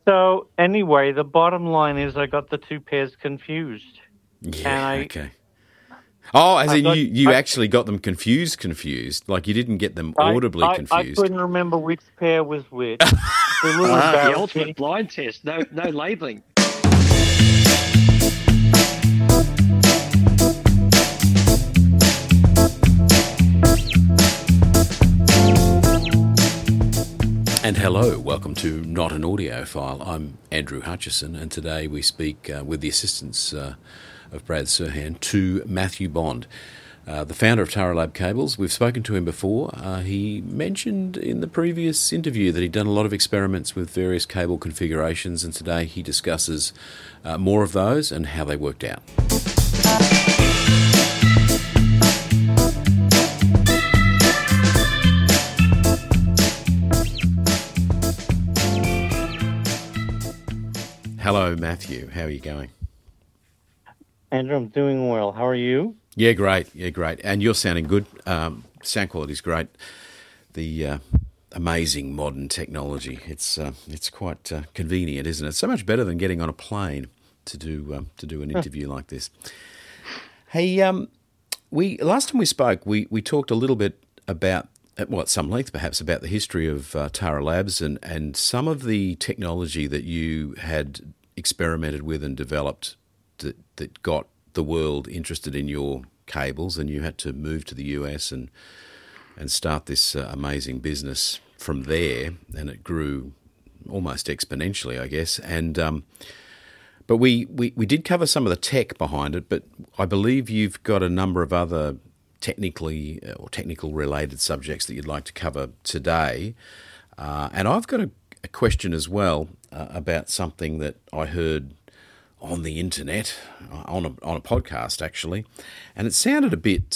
So anyway, the bottom line is I got the two pairs confused. Yeah, And okay. Oh, as I in got you actually got them confused. Like you didn't get them audibly I confused. couldn't remember which pair was which. It's a little The ultimate embarrassing. blind test. No labelling. And hello, welcome to Not an Audiophile. I'm Andrew Hutchison, and today we speak with the assistance of Brad Serhan to Matthew Bond, the founder of Taralab Cables. We've spoken to him before. He mentioned in the previous interview that he'd done a lot of experiments with various cable configurations, and today he discusses more of those and how they worked out. Hello, Matthew. How are you going? Andrew, I'm doing well. How are you? Yeah, great. And you're sounding good. Sound quality's great. The amazing modern technology. It's quite convenient, isn't it? So much better than getting on a plane to do an interview like this. Hey, last time we spoke, we talked a little bit about, at some length perhaps, about the history of Tara Labs and some of the technology that you had experimented with and developed that got the world interested in your cables, and you had to move to the US and start this amazing business from there, and it grew almost exponentially, I guess. And but we did cover some of the tech behind it, but I believe you've got a number of other technical related subjects that you'd like to cover today. And I've got a question as well about something that I heard on the internet, on a podcast actually, and it sounded a bit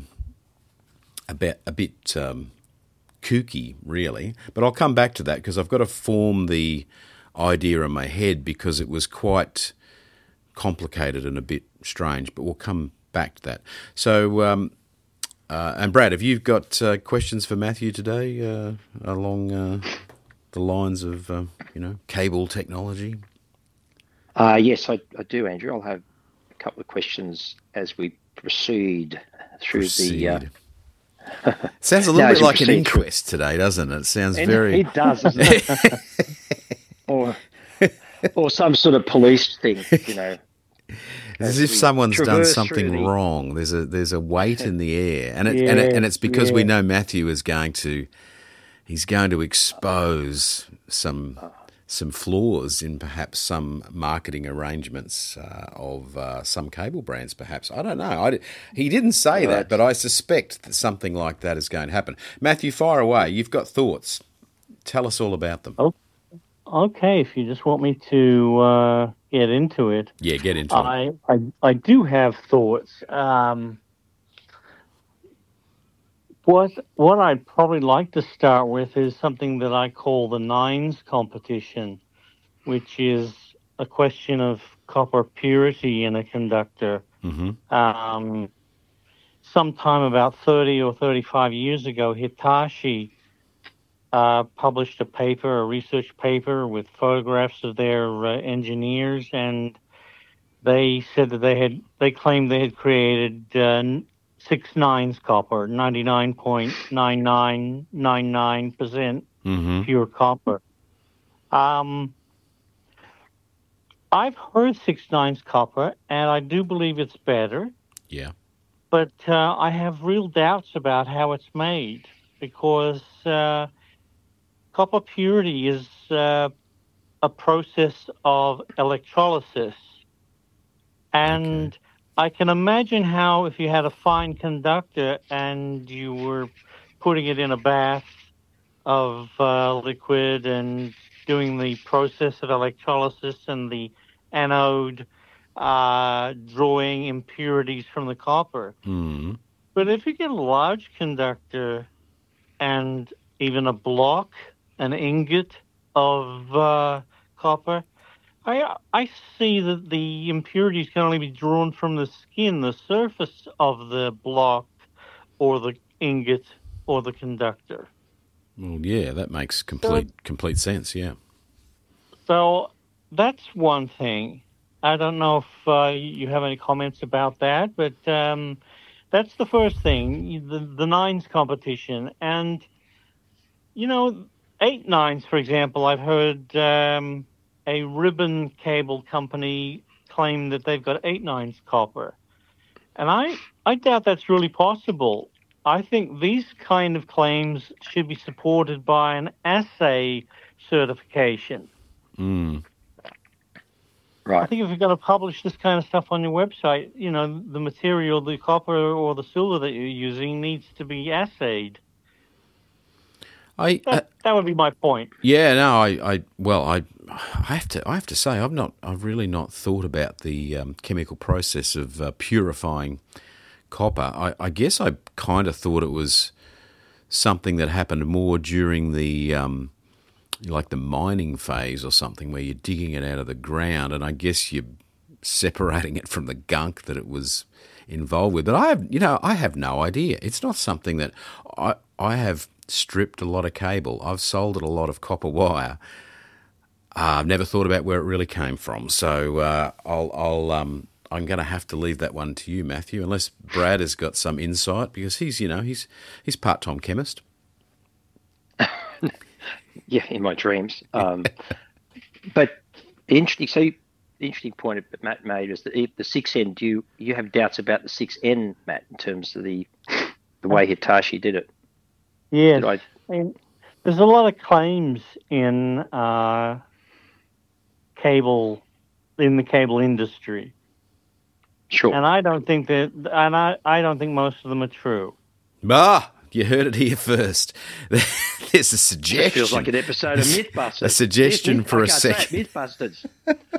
kooky, really. But I'll come back to that because I've got to form the idea in my head because it was quite complicated and a bit strange. But we'll come back to that. So, and Brad, have you got questions for Matthew today along the lines of cable technology? Yes, I do, Andrew. I'll have a couple of questions as we proceed through the... Sounds a little bit like an inquest today, doesn't it? It sounds very... It does, doesn't it? or some sort of police thing, As if someone's done something wrong. There's a weight in the air, and it's because we know Matthew is going to expose some flaws in perhaps some marketing arrangements of some cable brands. Perhaps I don't know. He didn't say that, but I suspect that something like that is going to happen. Matthew, fire away. You've got thoughts. Tell us all about them. Oh, okay. If you just want me to get into it. Yeah, get into it. I do have thoughts. What I'd probably like to start with is something that I call the nines competition, which is a question of copper purity in a conductor. Mm-hmm. Sometime about 30 or 35 years ago, Hitachi published a research paper with photographs of their engineers, and they said that they claimed they had created 6 nines copper, 99.9999% mm-hmm. pure copper. I've heard 6 nines copper, and I do believe it's better. Yeah. But I have real doubts about how it's made because copper purity is a process of electrolysis. And okay. I can imagine how if you had a fine conductor and you were putting it in a bath of liquid and doing the process of electrolysis and the anode drawing impurities from the copper. Mm-hmm. But if you get a large conductor and even a block, an ingot of copper, I see that the impurities can only be drawn from the skin, the surface of the block or the ingot or the conductor. Well, yeah, that makes complete sense, yeah. So that's one thing. I don't know if you have any comments about that, but that's the first thing, the nines competition. And, 8 nines, for example, I've heard a ribbon cable company claim that they've got 8 nines copper. And I doubt that's really possible. I think these kind of claims should be supported by an assay certification. Mm. Right. I think if you're going to publish this kind of stuff on your website, the material, the copper or the silver that you're using needs to be assayed. That would be my point. Yeah, no, I have to say I've really not thought about the chemical process of purifying copper. I guess I kind of thought it was something that happened more during the like the mining phase or something, where you're digging it out of the ground, and I guess you're separating it from the gunk that it was involved with. But I have no idea. It's not something that I have stripped a lot of cable. I've soldered a lot of copper wire. I've never thought about where it really came from. So I'm going to have to leave that one to you, Matthew, unless Brad has got some insight, because he's part-time chemist. Yeah, in my dreams. But the interesting point that Matt made is that the 6N. Do you have doubts about the 6N, Matt, in terms of the way Hitachi did it? Yes. I mean, there's a lot of claims in the cable industry. Sure. And I don't think I don't think most of them are true. You heard it here first. There's a suggestion. It feels like an episode of Mythbusters. A suggestion for a second. Mythbusters.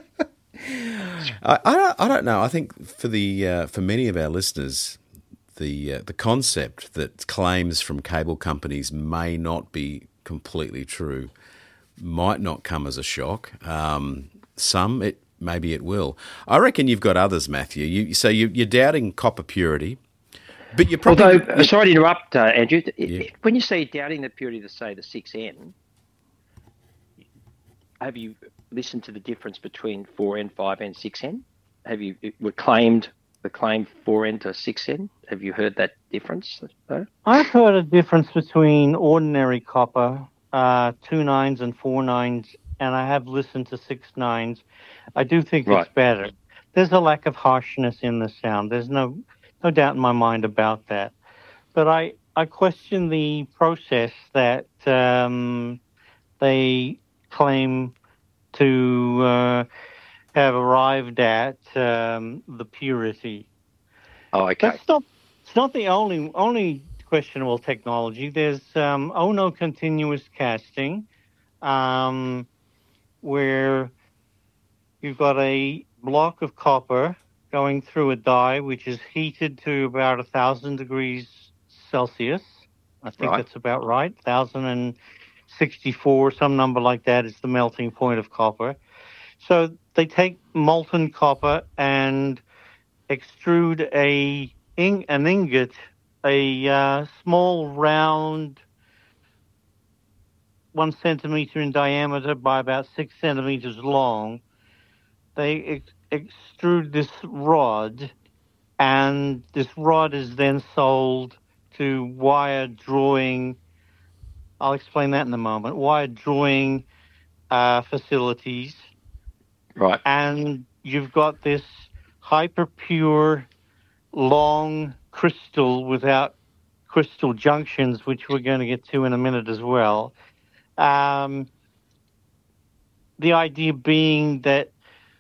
I don't know. I think for many of our listeners, the concept that claims from cable companies may not be completely true might not come as a shock. Maybe it will. I reckon you've got others, Matthew. You're doubting copper purity, but you're probably... Although, sorry to interrupt, Andrew. Yeah. When you say doubting the purity of, say, the 6N, have you listened to the difference between 4N, 5N, 6N? Have you claimed 4N to 6N? Have you heard that difference? I've heard a difference between ordinary copper, 2 nines and 4 nines, and I have listened to 6 nines. I do think it's better. There's a lack of harshness in the sound. There's no doubt in my mind about that. But I question the process that they claim to have arrived at the purity. Oh, okay. It's not the only questionable technology. There's Ono continuous casting, where you've got a block of copper going through a die which is heated to about 1,000 degrees Celsius. I think that's about right. 1,064, some number like that, is the melting point of copper. So they take molten copper and extrude an ingot, a small round 1 centimeter in diameter by about 6 centimeters long. They extrude this rod, and this rod is then sold to wire drawing. I'll explain that in a moment. Wire drawing facilities. Right. And you've got this hyper pure, long crystal without crystal junctions, which we're going to get to in a minute as well. The idea being that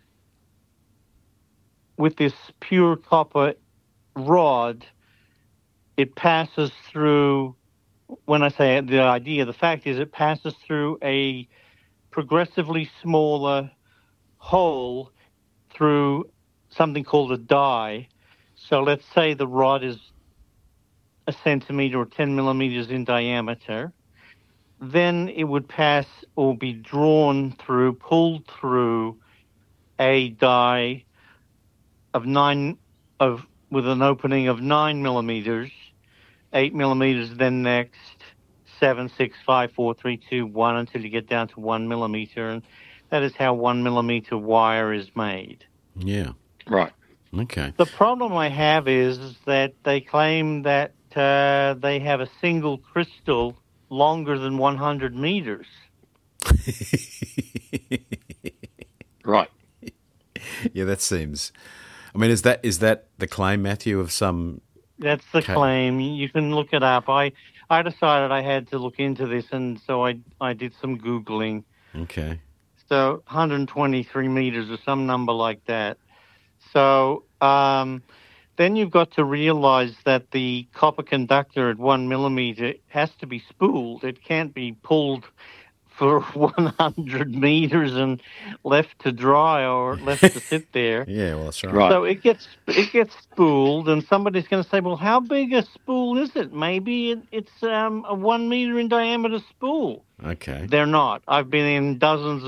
with this pure copper rod, it passes through, when I say the idea, the fact is it passes through a progressively smaller hole through something called a die. So let's say the rod is 1 centimeter or 10 millimeters in diameter. Then it would pass or be drawn through, pulled through a die with an opening of 9 millimeters, 8 millimeters, then next 7, 6, 5, 4, 3, 2, 1 until you get down to 1 millimeter. And That is how 1 millimeter wire is made. Yeah. Right. Okay. The problem I have is that they claim that they have a single crystal longer than 100 meters. Right. Yeah, that seems. I mean, is that the claim, Matthew, of some? That's the claim. You can look it up. I decided I had to look into this, and so I did some Googling. Okay. So 123 meters or some number like that. So then you've got to realize that the copper conductor at 1 millimeter has to be spooled. It can't be pulled for 100 meters and left to dry or left to sit there. Yeah, well, that's right. Right. So it gets spooled, and somebody's going to say, well, how big a spool is it? Maybe it's a 1 meter in diameter spool. Okay. They're not. I've been in dozens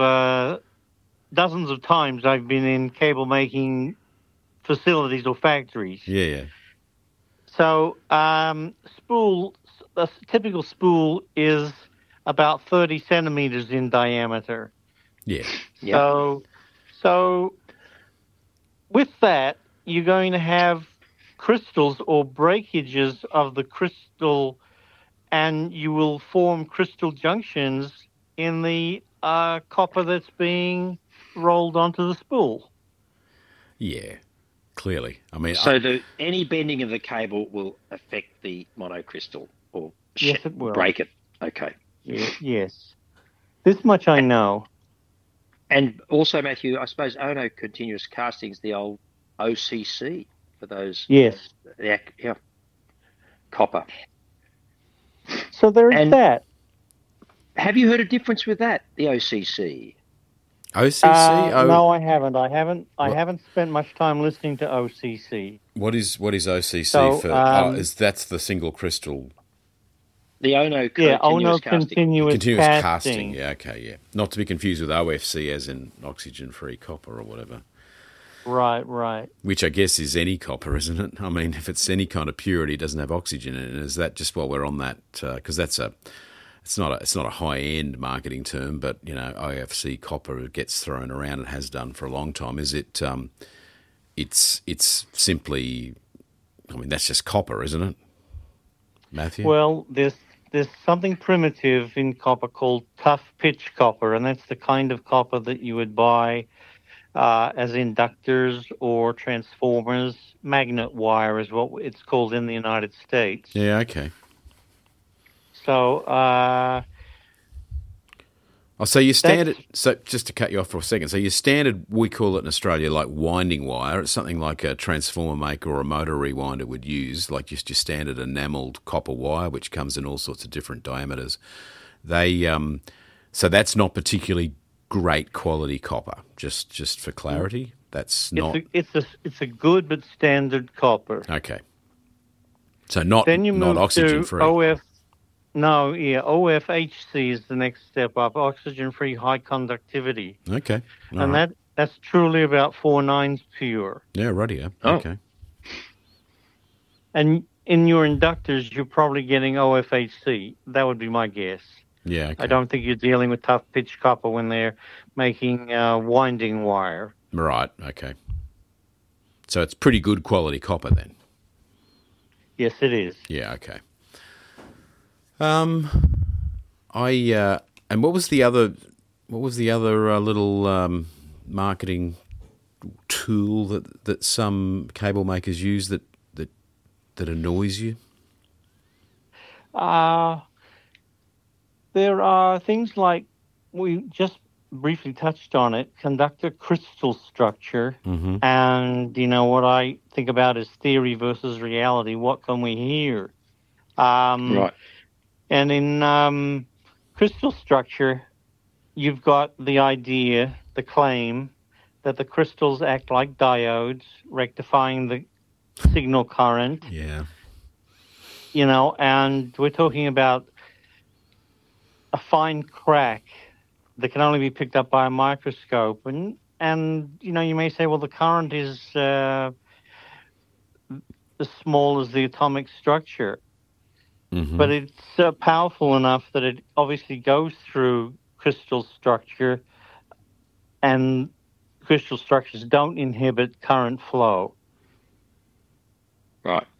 of times. I've been in cable making facilities or factories. Yeah. So a typical spool is about 30 centimeters in diameter. Yeah. Yep. So with that, you're going to have crystals or breakages of the crystal, and you will form crystal junctions in the copper that's being rolled onto the spool. Yeah. Clearly. I mean, So any bending of the cable will affect the monocrystal or Yes, it will. break it. Okay. Yes. This much I know. And also, Matthew, I suppose Ono Continuous Castings, the old OCC for those. Yes. Yeah. Copper. So there is that. Have you heard a difference with that, the OCC? OCC? No, I haven't. I haven't spent much time listening to OCC. What is OCC So, for? That's the single crystal. The Ono Ono Continuous Casting. continuous casting. Yeah, okay, yeah. Not to be confused with OFC as in oxygen-free copper or whatever. Right. Which I guess is any copper, isn't it? I mean, if it's any kind of purity, it doesn't have oxygen in it. Is that just while we're on that? Because it's not a high-end marketing term, but OFC copper gets thrown around and has done for a long time. Is it? It's simply. I mean, that's just copper, isn't it, Matthew? Well, there's something primitive in copper called tough pitch copper, and that's the kind of copper that you would buy as inductors or transformers. Magnet wire is what it's called in the United States. Yeah, okay. So, so your standard. So just to cut you off for a second, so your standard, we call it in Australia like winding wire. It's something like a transformer maker or a motor rewinder would use, like just your standard enamelled copper wire, which comes in all sorts of different diameters. So that's not particularly great quality copper. Just for clarity, that's not. It's a good but standard copper. Okay. So not Then you move oxygen to free. OFHC is the next step up, oxygen-free high conductivity. Okay. All And right. that's truly about 4/9 pure. Yeah, radio. Oh. Okay. And in your inductors, you're probably getting OFHC. That would be my guess. Yeah. Okay. I don't think you're dealing with tough pitch copper when they're making winding wire. Right. Okay. So it's pretty good quality copper then. Yes, it is. Yeah. Okay. And what was the other little marketing tool that some cable makers use that annoys you? There are things like, we just briefly touched on it, conductor crystal structure. Mm-hmm. And, what I think about is theory versus reality. What can we hear? Right. And in crystal structure, you've got the idea, the claim, that the crystals act like diodes, rectifying the signal current. Yeah. And we're talking about a fine crack that can only be picked up by a microscope. And you may say, well, the current is as small as the atomic structure. Mm-hmm. But it's powerful enough that it obviously goes through crystal structure and crystal structures don't inhibit current flow. Right.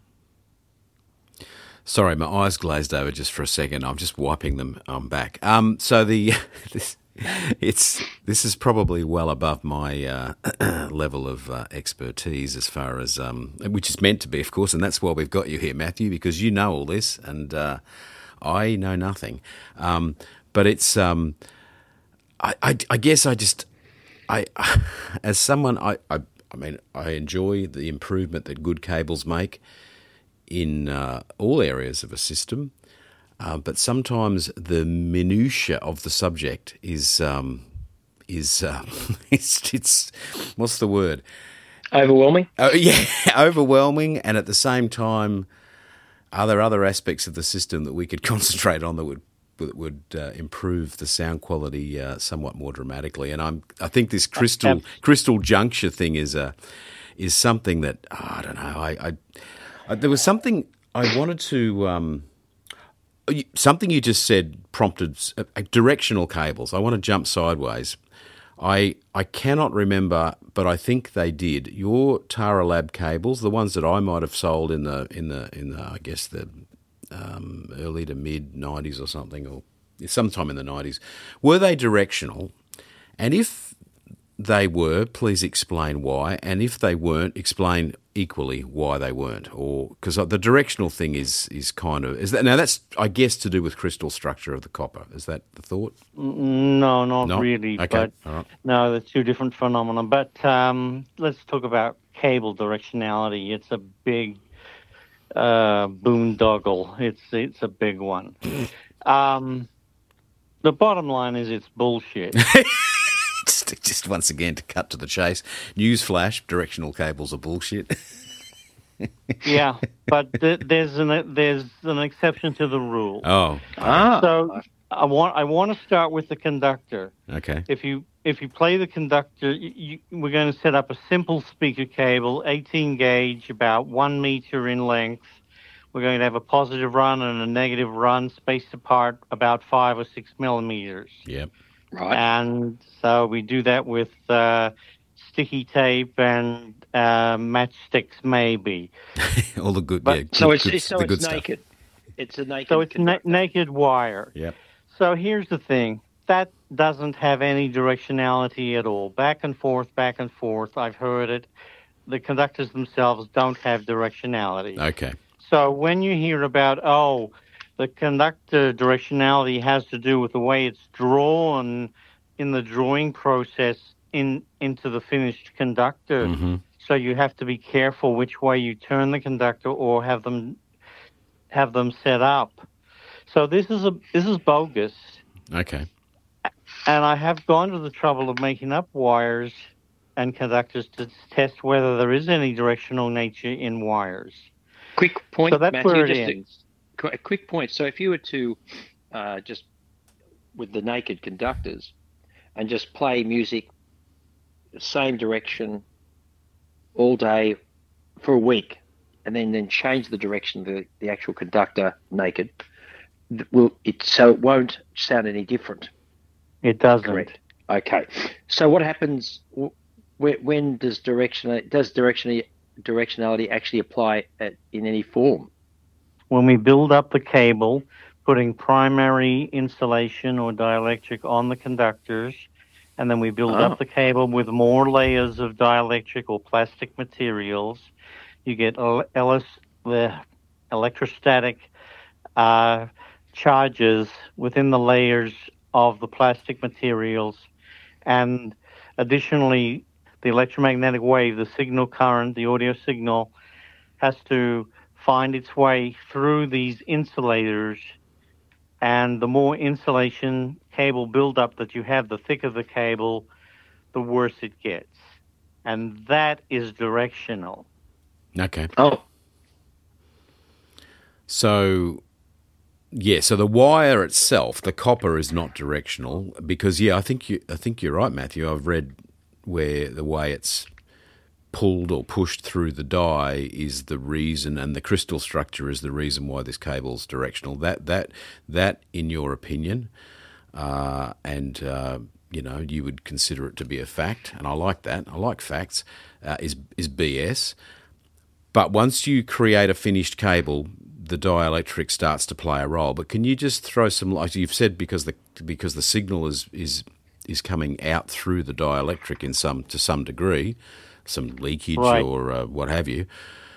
Sorry, my eyes glazed over just for a second. I'm just wiping them back. So the this is probably well above my level of expertise as far as which is meant to be, of course, and that's why we've got you here, Matthew, because you know all this and I know nothing. But it's I guess I as someone I mean I enjoy the improvement that good cables make in all areas of a system, but sometimes the minutiae of the subject is it's what's the word? Overwhelming? Yeah, overwhelming, and at the same time, are there other aspects of the system that we could concentrate on that would improve the sound quality somewhat more dramatically? And I think this crystal juncture thing is something that I don't know. There was something I wanted to. Something you just said prompted directional cables. I want to jump sideways. I cannot remember, but I think they did. Your Tara Lab cables, the ones that I might have sold in the I guess the early to mid 90s or something, or sometime in the 90s, were they directional? And if they were, please explain why. And if they weren't, explain equally why they weren't. Or because the directional thing is kind of now that's I guess to do with crystal structure of the copper. Is that the thought? No, not really. Okay. But all right. no, they're two different phenomena. But let's talk about cable directionality. It's a big boondoggle. It's a big one. The bottom line is it's bullshit. Just once again to cut to the chase. Newsflash: directional cables are bullshit. Yeah, but there's an exception to the rule. Oh, So I want to start with the conductor. okay. If you play the conductor, we're going to set up a simple speaker cable, 18 gauge, about 1 meter in length. We're going to have a positive run and a negative run, spaced apart about 5 or 6 millimeters. Yep. Right. And so we do that with sticky tape and matchsticks, maybe. All the good. But- yeah, So good, it's the good stuff. naked. It's a naked. So it's conductor. naked wire. Yep. So here's the thing. That doesn't have any directionality at all. Back and forth, back and forth. I've heard it. The conductors themselves don't have directionality. Okay. So when you hear about, the conductor directionality has to do with the way it's drawn in the drawing process into the finished conductor. Mm-hmm. So you have to be careful which way you turn the conductor or have them set up. So this is bogus. Okay. And I have gone to the trouble of making up wires and conductors to test whether there is any directional nature in wires. Quick point, So that's Matthew. where it Just ends. a quick point. So if you were to just with the naked conductors and just play music the same direction all day for a week, and then change the direction of the actual conductor naked, so it won't sound any different. It doesn't. Correct. Okay. So what happens when does directionality actually apply in any form? When we build up the cable, putting primary insulation or dielectric on the conductors, and then we build up the cable with more layers of dielectric or plastic materials, you get the electrostatic charges within the layers of the plastic materials. And additionally, the electromagnetic wave, the signal current, the audio signal, has to find its way through these insulators. And the more insulation cable buildup that you have, the thicker the cable, the worse it gets. And that is directional. Okay. Oh, So, yeah. So the wire itself, the copper, is not directional because, I think you're right, Matthew. I've read where the way it's pulled or pushed through the die is the reason, and the crystal structure is the reason why this cable's directional. That in your opinion, and you would consider it to be a fact, and I like that. I like facts. Is BS. But once you create a finished cable, the dielectric starts to play a role. But can you just throw some light? You've said because the signal is coming out through the dielectric to some degree, some leakage right. or what have you.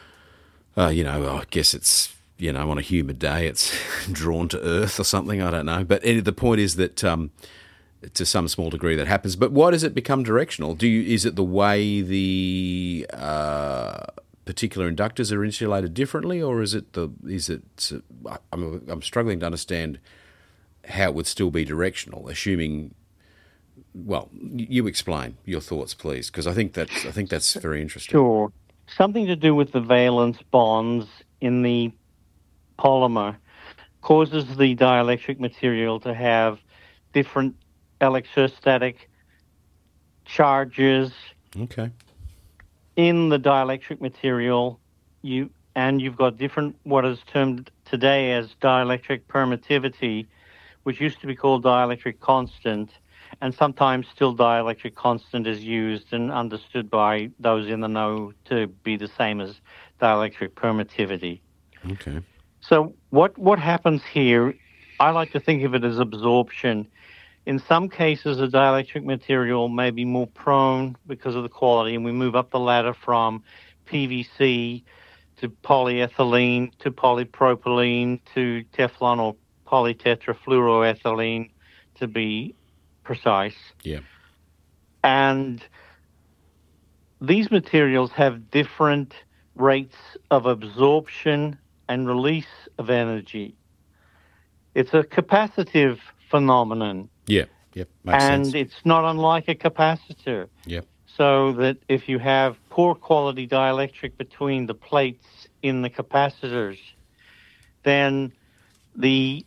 I guess it's on a humid day it's drawn to Earth or something. I don't know. But the point is that to some small degree that happens. But why does it become directional? Is it the way the particular inductors are insulated differently, or I'm struggling to understand how it would still be directional, assuming. Well, you explain your thoughts, please, because I think that's very interesting. Sure, something to do with the valence bonds in the polymer causes the dielectric material to have different electrostatic charges. Okay. In the dielectric material, you've got different, what is termed today as dielectric permittivity, which used to be called dielectric constant, and sometimes still dielectric constant is used and understood by those in the know to be the same as dielectric permittivity. Okay. So what happens here, I like to think of it as absorption. In some cases, a dielectric material may be more prone because of the quality, and we move up the ladder from PVC to polyethylene to polypropylene to Teflon or polytetrafluoroethylene, to be precise. Yeah. And these materials have different rates of absorption and release of energy. It's a capacitive phenomenon. Yeah, yep, makes sense. And it's not unlike a capacitor. Yep. So that if you have poor quality dielectric between the plates in the capacitors, then the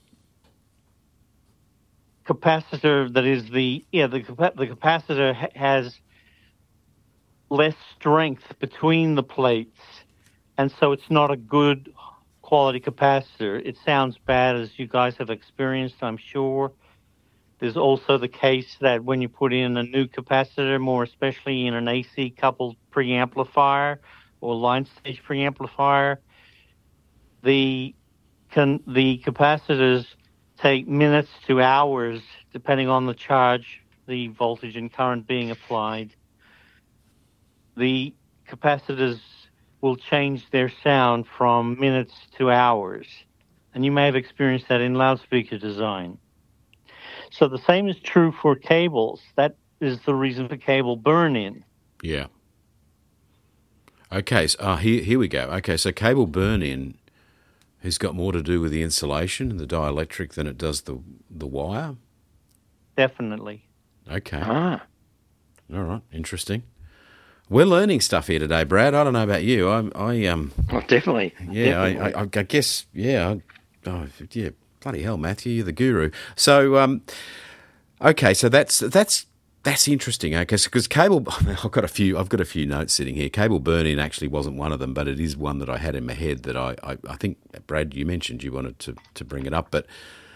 capacitor the capacitor has less strength between the plates, and so it's not a good quality capacitor. It sounds bad, as you guys have experienced, I'm sure. There's also the case that when you put in a new capacitor, more especially in an AC coupled preamplifier or line stage preamplifier, the capacitors take minutes to hours, depending on the charge, the voltage and current being applied. The capacitors will change their sound from minutes to hours. And you may have experienced that in loudspeaker design. So the same is true for cables. That is the reason for cable burn-in. Yeah. Okay, so here we go. Okay, so cable burn-in has got more to do with the insulation and the dielectric than it does the wire? Definitely. Okay. All right, interesting. We're learning stuff here today, Brad. I don't know about you. Oh, definitely. Yeah, definitely. I guess. Yeah. Yeah. Bloody hell, Matthew, you're the guru. So, okay, so that's interesting. Okay, because cable, I've got a few notes sitting here. Cable burn-in actually wasn't one of them, but it is one that I had in my head that I think, Brad, you mentioned you wanted to bring it up, but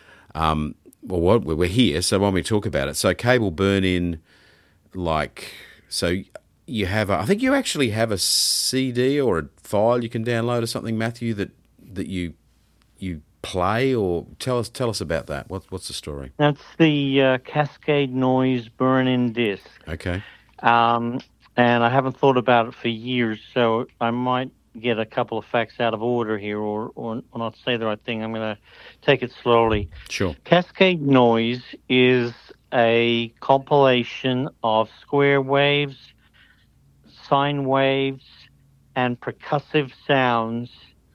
we're here, so why don't we talk about it? So cable burn-in, so you have I think you actually have a CD or a file you can download or something, Matthew, that you play, or tell us about that. What's the story? That's the Cascade Noise burn-in disc. Okay. And I haven't thought about it for years, so I might get a couple of facts out of order here, or not say the right thing. I'm going to take it slowly. Sure. Cascade Noise is a compilation of square waves, sine waves, and percussive sounds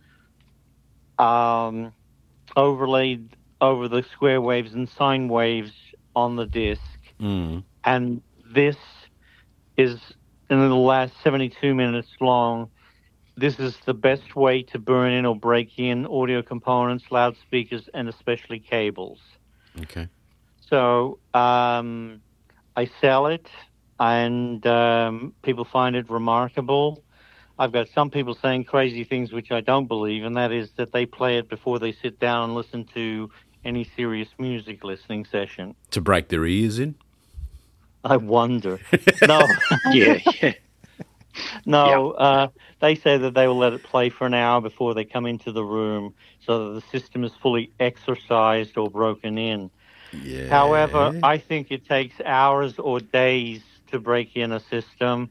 overlaid over the square waves and sine waves on the disc. Mm. And this is, in the last 72 minutes long, this is the best way to burn in or break in audio components, loudspeakers, and especially cables. Okay. So I sell it, and people find it remarkable. I've got some people saying crazy things which I don't believe, and that is that they play it before they sit down and listen to any serious music listening session. To break their ears in? I wonder. No, Yeah. no. They say that they will let it play for an hour before they come into the room, so that the system is fully exercised or broken in. Yeah. However, I think it takes hours or days to break in a system,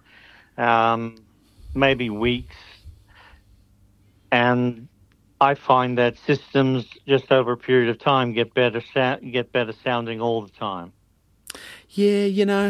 maybe weeks, and I find that systems just over a period of time get better sounding all the time. Yeah,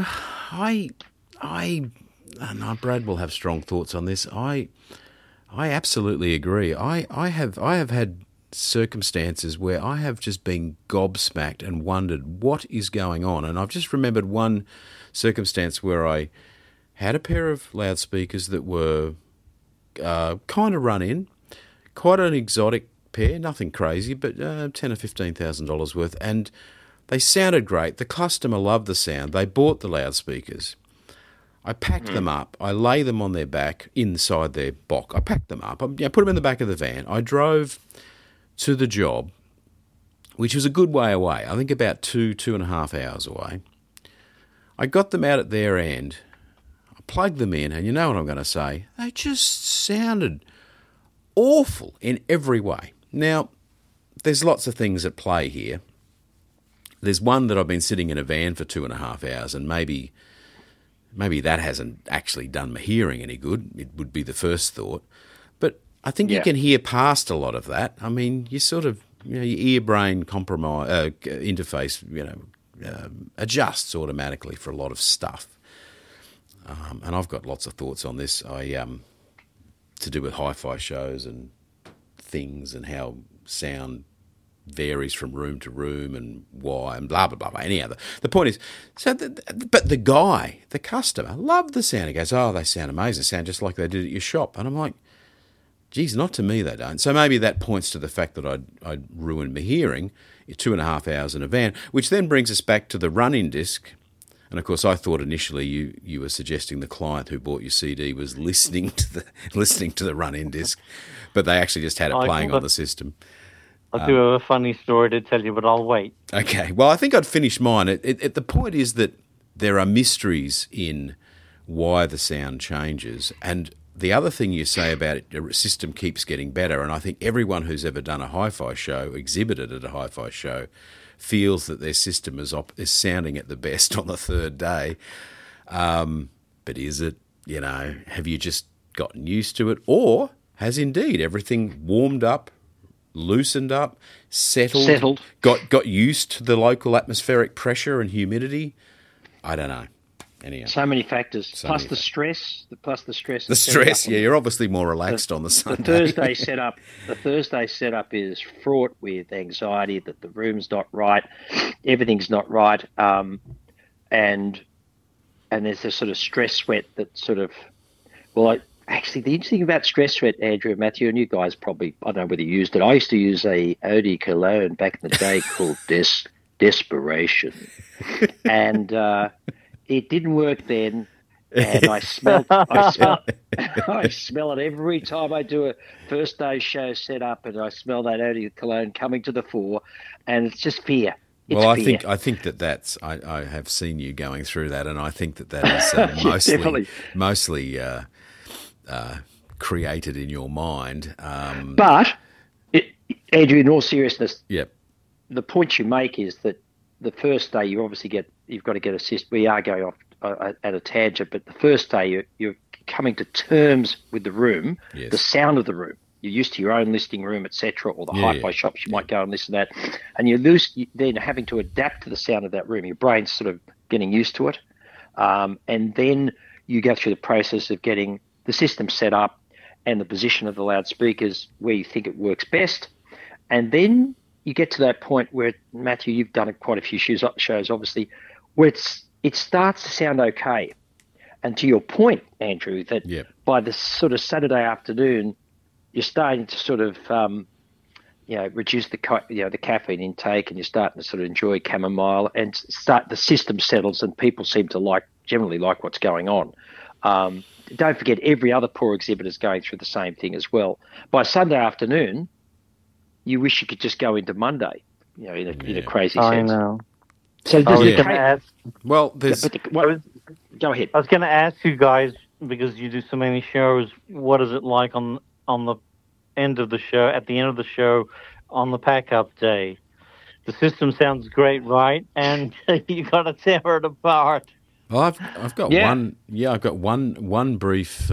Brad will have strong thoughts on this. I absolutely agree. I have had circumstances where I have just been gobsmacked and wondered what is going on. And I've just remembered one circumstance where I had a pair of loudspeakers that were kind of run in, quite an exotic pair, nothing crazy, but $10,000 or $15,000 worth, and they sounded great. The customer loved the sound. They bought the loudspeakers. I packed them up. I lay them on their back inside their box. I packed them up. I put them in the back of the van. I drove to the job, which was a good way away. I think about 2.5 hours away. I got them out at their end. I plugged them in, and you know what I'm going to say? They just sounded awful in every way. Now, there's lots of things at play here. There's one that I've been sitting in a van for 2.5 hours, and maybe that hasn't actually done my hearing any good. It would be the first thought. But I think you can hear past a lot of that. I mean, you sort of, your ear-brain interface, adjusts automatically for a lot of stuff. And I've got lots of thoughts on this. To do with hi-fi shows and things and how sound varies from room to room and why and blah, blah, blah, blah. Anyhow, the point is, but the guy, the customer, loved the sound. He goes, oh, they sound amazing. They sound just like they did at your shop. And I'm like, geez, not to me they don't. So maybe that points to the fact that I'd ruined my hearing 2.5 hours in a van, which then brings us back to the run-in disc. And of course, I thought initially you were suggesting the client who bought your CD was listening to the run-in disc, but they actually just had it playing on the system. I do have a funny story to tell you, but I'll wait. Okay. Well, I think I'd finish mine. The point is that there are mysteries in why the sound changes. And the other thing you say about it, the system keeps getting better, and I think everyone who's ever done a hi-fi show, exhibited at a hi-fi show, feels that their system is sounding at the best on the third day. But is it, have you just gotten used to it? Or has indeed everything warmed up, loosened up, settled. Got used to the local atmospheric pressure and humidity? I don't know. Anyhow, so many factors. Plus the stress. The stress, yeah. You're obviously more relaxed on the Sunday. The Thursday setup is fraught with anxiety that the room's not right, everything's not right, and there's this sort of stress sweat that sort of, actually, the interesting thing about stress sweat, Andrew and Matthew, and you guys probably, I don't know whether you used it. I used to use a eau de cologne back in the day called Desperation, and it didn't work then. And I smell it every time I do a first day show set up, and I smell that eau de cologne coming to the fore, and it's just fear. I think that's I have seen you going through that, and I think that is mostly created in your mind. But Andrew, in all seriousness, yep. The point you make is that the first day you've got to get assist. We are going off at a tangent, but the first day you're coming to terms with the room, yes. The sound of the room. You're used to your own listening room, etc., or the hi-fi shops. You might go and listen to that, and then having to adapt to the sound of that room. Your brain's sort of getting used to it, and then you go through the process of getting the system set up and the position of the loudspeakers where you think it works best, and then you get to that point where, Matthew, you've done quite a few shows, obviously, where it starts to sound okay. And to your point, Andrew, that by the sort of Saturday afternoon, you're starting to sort of, reduce the caffeine intake, and you're starting to sort of enjoy chamomile, and the system settles, and people seem to generally like what's going on. Don't forget, every other poor exhibitor is going through the same thing as well. By Sunday afternoon, you wish you could just go into Monday, in a crazy sense. I know. So I does was the going to ask. Well, there's go ahead. I was going to ask you guys, because you do so many shows. What is it like on the end of the show? At the end of the show, on the pack up day, the system sounds great, right? And you got to tear it apart. well, I've got Yeah. one. Yeah, I've got one brief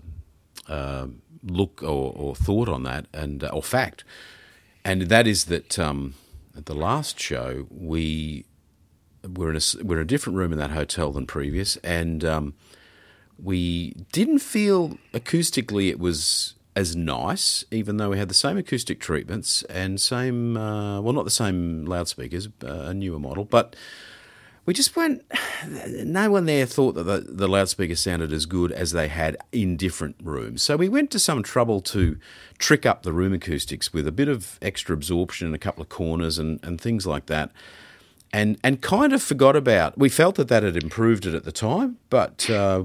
look or thought on that, and or fact, and that is that at the last show we're in a different room in that hotel than previous, and we didn't feel acoustically it was as nice, even though we had the same acoustic treatments and same well, not the same loudspeakers, a newer model, but we just weren't. No one there thought that the loudspeaker sounded as good as they had in different rooms. So we went to some trouble to trick up the room acoustics with a bit of extra absorption in a couple of corners and things like that. And kind of forgot about. We felt that had improved it at the time, but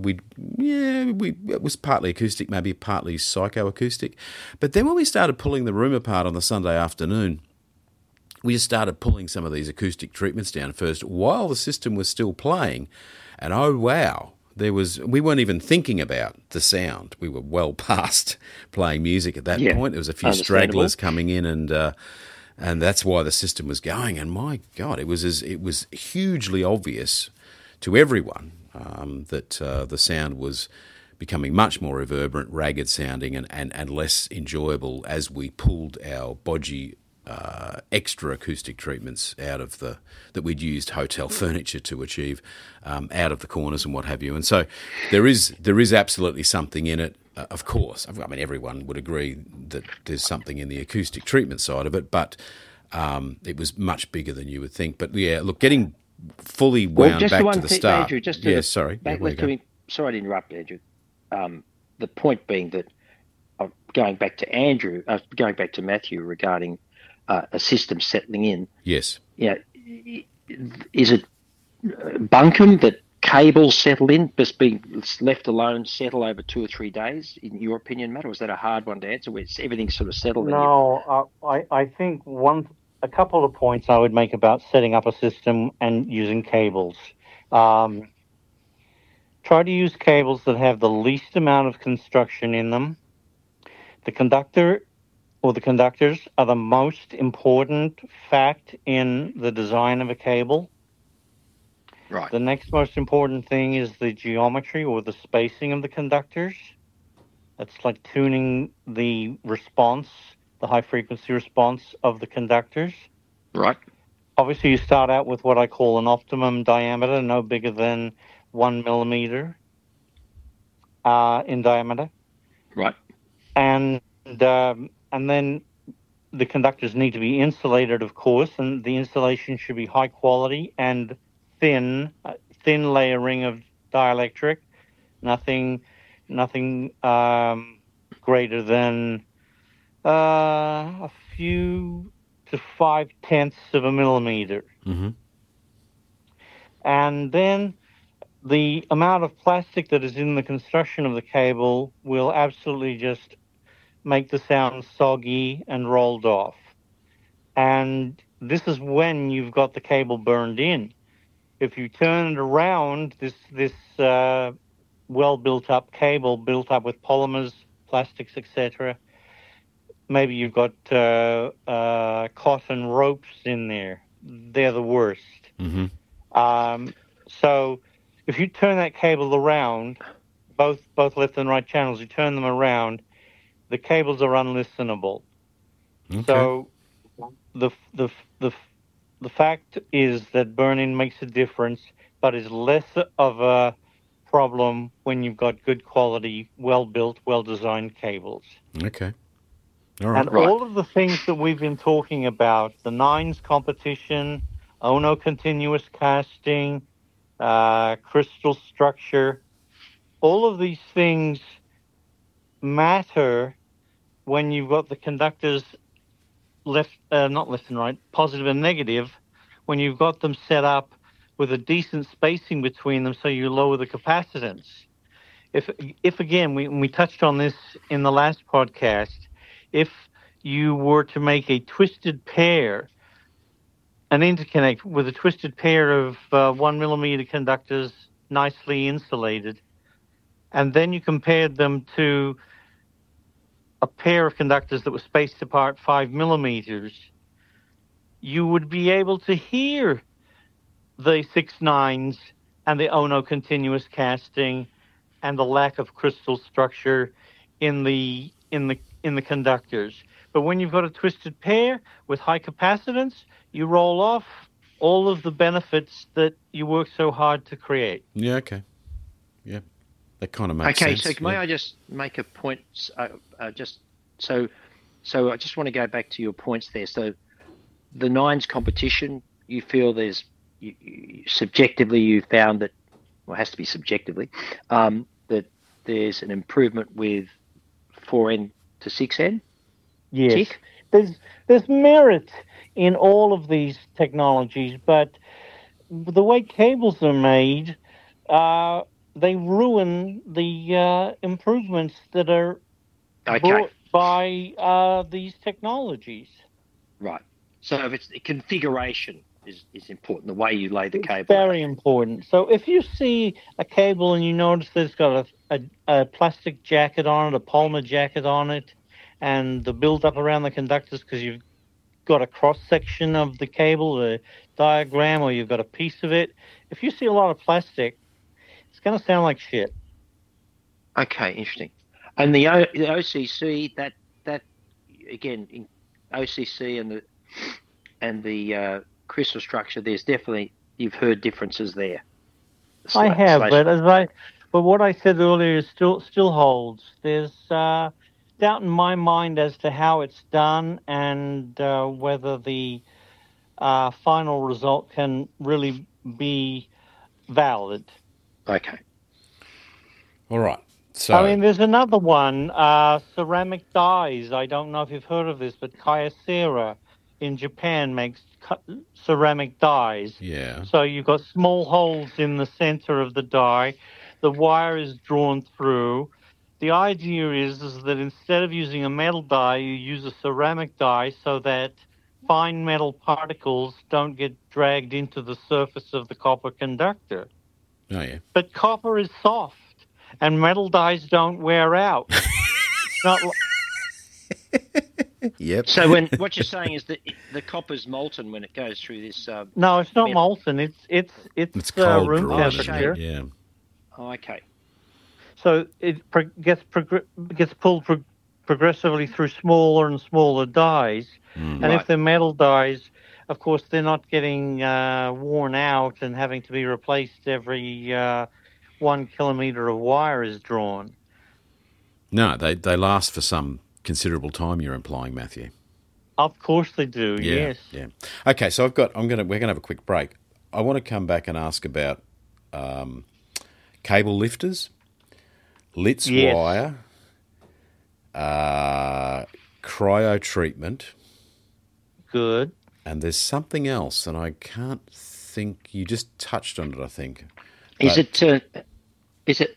it was partly acoustic, maybe partly psychoacoustic. But then when we started pulling the room apart on the Sunday afternoon, we just started pulling some of these acoustic treatments down first while the system was still playing, and oh wow, we weren't even thinking about the sound. We were well past playing music at that point. There was a few stragglers coming in, and that's why the system was going. And my God, it was hugely obvious to everyone that the sound was becoming much more reverberant, ragged sounding, and less enjoyable as we pulled our bodgy extra acoustic treatments out of that we'd used hotel furniture to achieve out of the corners and what have you. And so there is absolutely something in it. Of course, I mean, everyone would agree that there's something in the acoustic treatment side of it, but it was much bigger than you would think. But yeah, look, getting fully wound back to the start. Andrew, sorry. Sorry to interrupt, Andrew. The point being that going back to Matthew regarding a system settling in. Yes. Yeah. Is it bunkum that cables settle in, just being left alone, settle over 2 or 3 days, in your opinion, Matt? Or is that a hard one to answer where everything's sort of settled? No, I think a couple of points I would make about setting up a system and using cables. Try to use cables that have the least amount of construction in them. The conductor or the conductors are the most important fact in the design of a cable. Right. The next most important thing is the geometry or the spacing of the conductors. That's like tuning the response, the high-frequency response of the conductors. Right. Obviously, you start out with what I call an optimum diameter, no bigger than 1 millimeter in diameter. Right. And then the conductors need to be insulated, of course, and the insulation should be high quality and thin layering of dielectric, nothing greater than a few to 0.5 of a millimeter. Mm-hmm. And then the amount of plastic that is in the construction of the cable will absolutely just make the sound soggy and rolled off. And this is when you've got the cable burned in. If you turn it around, this well built up cable built up with polymers, plastics, etc., maybe you've got cotton ropes in there. They're the worst. Mm-hmm. So if you turn that cable around, both left and right channels, you turn them around, the cables are unlistenable. Okay. So the fact is that burn-in makes a difference, but is less of a problem when you've got good quality, well-built, well-designed cables. Okay. All right. And all of the things that we've been talking about, the Nines competition, Ono continuous casting, crystal structure, all of these things matter when you've got the conductors not left and right, positive and negative, when you've got them set up with a decent spacing between them so you lower the capacitance. If again, we touched on this in the last podcast, if you were to make a twisted pair an interconnect with a twisted pair of 1 millimeter conductors nicely insulated, and then you compared them to a pair of conductors that were spaced apart 5 millimeters, you would be able to hear the 6/9s and the Ono continuous casting and the lack of crystal structure in the conductors. But when you've got a twisted pair with high capacitance, you roll off all of the benefits that you work so hard to create. Yeah, okay. Yeah, that kind of makes sense. Okay, so may I just make a point? So I just want to go back to your points there. So the nines competition, you feel subjectively you found that, well, it has to be subjectively, that there's an improvement with 4N to 6N? Yes. Tick? There's merit in all of these technologies, but the way cables are made, they ruin the improvements that are brought by these technologies. Right. So if it's the configuration is important, the way you lay the cable. Very important. So if you see a cable and you notice that it's got a plastic jacket on it, a polymer jacket on it, and the build-up around the conductors because you've got a cross-section of the cable, the diagram, or you've got a piece of it, if you see a lot of plastic, it's going to sound like shit. Okay, interesting. And the OCC, that again, in OCC and the crystal structure, there's definitely, you've heard differences there. I have, but what I said earlier still holds. There's doubt in my mind as to how it's done and whether the final result can really be valid. Okay. All right. So, I mean, there's another one, ceramic dyes. I don't know if you've heard of this, but Kyocera in Japan makes ceramic dyes. Yeah. So you've got small holes in the center of the die. The wire is drawn through. The idea is that instead of using a metal die, you use a ceramic die so that fine metal particles don't get dragged into the surface of the copper conductor. Oh, yeah. But copper is soft, and metal dies don't wear out. Not Yep. So what you're saying is that the copper's molten when it goes through this. no, it's not molten. It's cold room drawn, temperature. yeah. Oh, okay. So it gets pulled progressively through smaller and smaller dies. And Right. if they're metal dies, of course, they're not getting worn out and having to be replaced every 1 kilometer of wire is drawn. No, they last for some considerable time, you're implying, Matthew. Of course they do, Yeah, yes. yeah. Okay, so we're gonna have a quick break. I want to come back and ask about cable lifters, Litz Yes. wire, cryo treatment, Good. and there's something else, and I can't think. You just touched on it, I think. Is it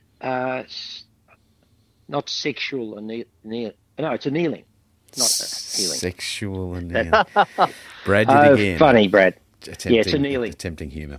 not sexual annealing? No, it's annealing, not healing. Sexual annealing. Brad did again. Funny, Brad. It's annealing. Attempting humour.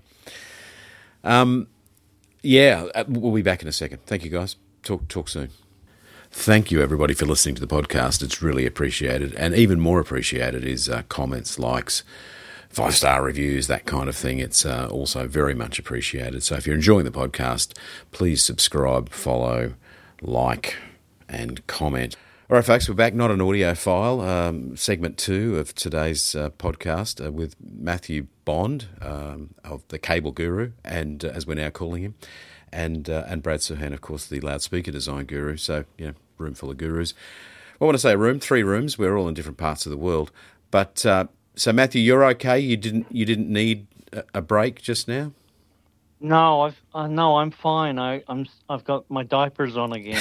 We'll be back in a second. Thank you, guys. Talk soon. Thank you, everybody, for listening to the podcast. It's really appreciated. And even more appreciated is comments, likes, 5-star reviews, that kind of thing. It's also very much appreciated. So if you're enjoying the podcast, please subscribe, follow, like, and comment. All right, folks, we're back. Not an audio file. Segment 2 of today's podcast with Matthew Bond of the Cable Guru, and as we're now calling him, and Brad Serhan, of course, the loudspeaker design guru. So, room full of gurus. I want to say 3 rooms. We're all in different parts of the world. But so, Matthew, you're okay. You didn't need a break just now. No, I'm fine. I've got my diapers on again.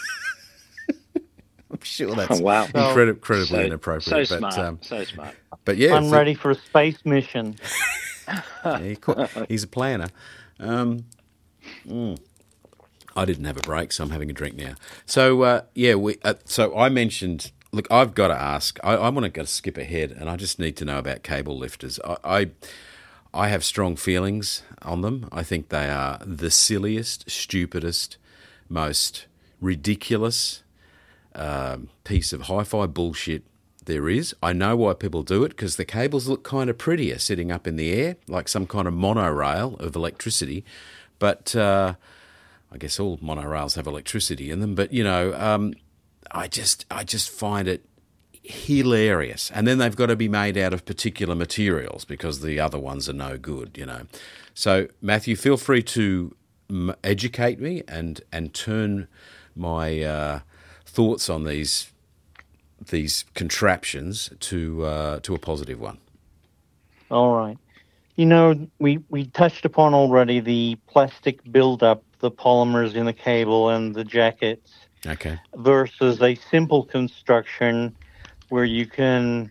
I'm sure that's wow. incredibly inappropriate. So smart. So smart. But yeah, I'm ready for a space mission. He's a planner. I didn't have a break, so I'm having a drink now. So so I mentioned Look, I've got to ask. I want to go skip ahead, and I just need to know about cable lifters. I have strong feelings on them. I think they are the silliest, stupidest, most ridiculous piece of hi-fi bullshit there is. I know why people do it, because the cables look kind of prettier sitting up in the air, like some kind of monorail of electricity. But I guess all monorails have electricity in them. But I just find it hilarious. And then they've got to be made out of particular materials because the other ones are no good. So Matthew, feel free to educate me and turn my thoughts on these contraptions to a positive one. All right. We touched upon already the plastic buildup, the polymers in the cable and the jackets. Okay. Versus a simple construction where you can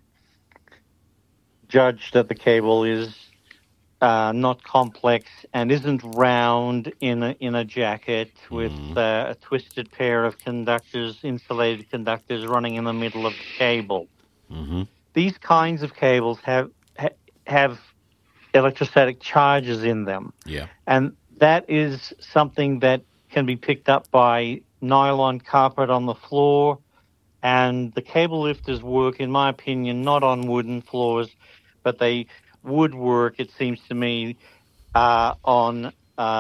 judge that the cable is not complex and isn't round in a jacket with a twisted pair of conductors, insulated conductors running in the middle of the cable. Mm-hmm. These kinds of cables have electrostatic charges in them. Yeah. And that is something that can be picked up by nylon carpet on the floor, and the cable lifters work, in my opinion, not on wooden floors, but they would work, it seems to me, on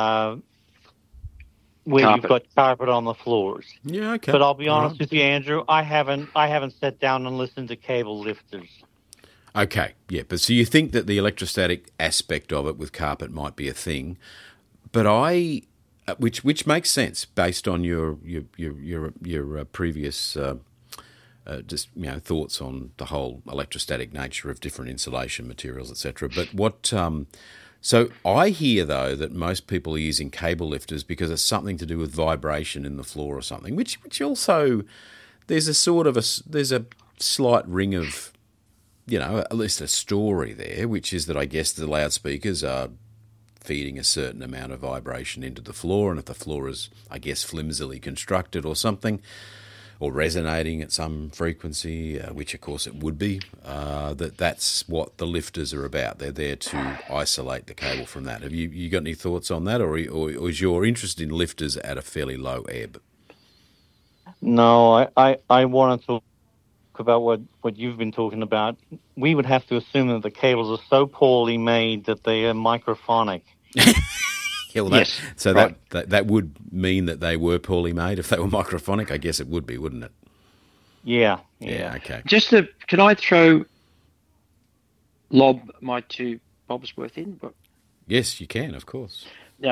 where Carpet. you've got carpet on the floors. Yeah, okay. But I'll be honest Right. with you, Andrew, I haven't sat down and listened to cable lifters. Okay, yeah, but so you think that the electrostatic aspect of it with carpet might be a thing, but which makes sense based on your previous thoughts on the whole electrostatic nature of different insulation materials, etc. But what so I hear though that most people are using cable lifters because it's something to do with vibration in the floor or something, which also there's a slight ring of at least a story there, which is that I guess the loudspeakers are feeding a certain amount of vibration into the floor, and if the floor is, I guess, flimsily constructed or something, or resonating at some frequency, which of course it would be, that's what the lifters are about. They're there to isolate the cable from that. Have you got any thoughts on that, or is your interest in lifters at a fairly low ebb? No, I wanted to talk about what you've been talking about. We would have to assume that the cables are so poorly made that they are microphonic. Yeah, well, yes, so right. that would mean that they were poorly made. If they were microphonic, I guess it would be, wouldn't it? Yeah. Okay. Can I lob my 2 bobs worth in? Yes, you can, of course.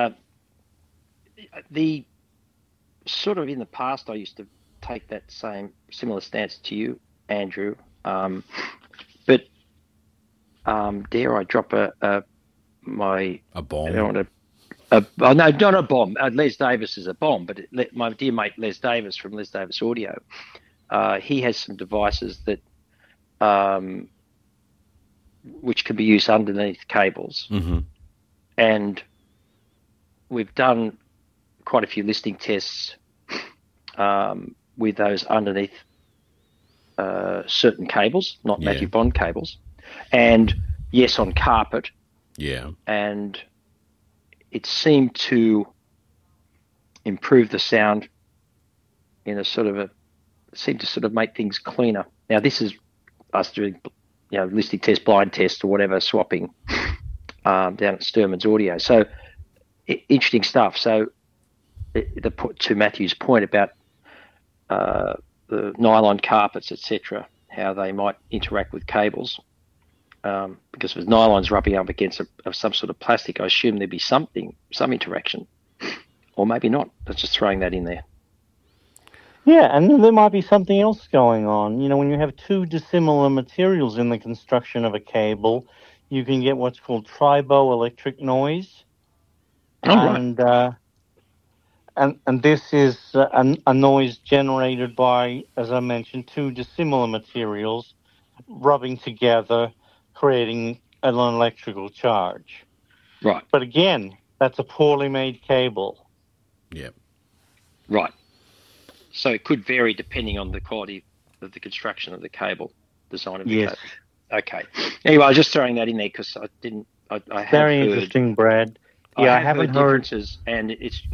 The sort of in the past, I used to take that similar stance to you, Andrew. But dare I drop a bomb? I don't want no, not a bomb. Les Davis is a bomb, but my dear mate Les Davis from Les Davis Audio, he has some devices that which can be used underneath cables, and we've done quite a few listening tests with those underneath certain cables, not Matthew Bond cables, and yes, on carpet. Yeah. And it seemed to improve the sound in a sort of seemed to sort of make things cleaner. Now, this is us doing, listening test, blind test, or whatever, swapping down at Sturman's Audio. So, interesting stuff. So, to Matthew's point about the nylon carpets, etc., how they might interact with cables. Because if nylon's rubbing up against some sort of plastic, I assume there'd be some interaction, or maybe not. That's just throwing that in there. Yeah, and there might be something else going on. When you have 2 dissimilar materials in the construction of a cable, you can get what's called triboelectric noise. Oh, right. And this is a noise generated by, as I mentioned, 2 dissimilar materials rubbing together, creating an electrical charge. Right. But again, that's a poorly made cable. Yeah. Right. So it could vary depending on the quality of the construction of the cable, design of the Yes. cable. Okay. Anyway, I was just throwing that in there because I didn't. I have Very heard, interesting, Brad. Yeah, I haven't heard differences, and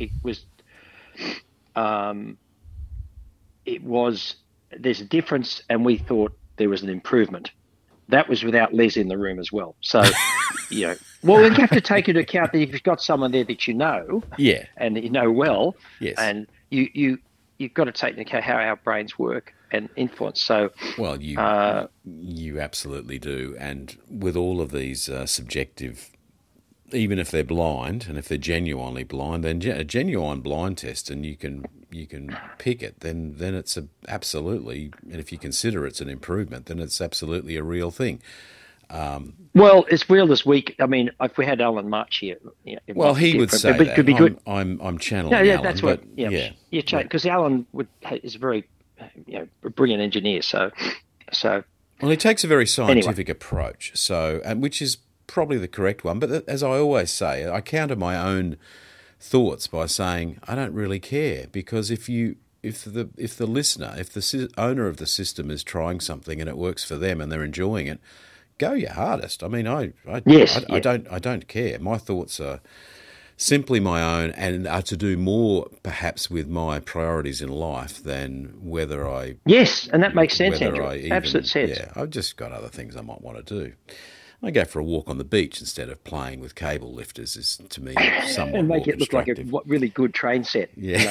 it was. There's a difference, and we thought there was an improvement. That was without Les in the room as well. So, well, you have to take into account that if you've got someone there that you know, and that you know well, and you've got to take into account how our brains work and influence. So, well, you absolutely do, and with all of these subjective, even if they're blind, and if they're genuinely blind, then a genuine blind test, and you can pick it, then it's absolutely, and if you consider it's an improvement, then it's absolutely a real thing. Well, it's real this week. I mean, if we had Alan March here, he would say but that. It could be good. I'm channeling Alan. That's what. Because Alan is a very, brilliant engineer. So. Well, he takes a very scientific approach. So, and which is probably the correct one. But as I always say, I counter my own thoughts by saying I don't really care, because if the listener, if the owner of the system is trying something and it works for them and they're enjoying it, go your hardest. I mean, I don't care. My thoughts are simply my own and are to do more perhaps with my priorities in life than whether I... Yes, and that makes sense, Andrew. Absolute sense. Yeah, I've just got other things I might want to do. I go for a walk on the beach instead of playing with cable lifters is, to me, somewhat and make more it look like a really good train set. Yeah.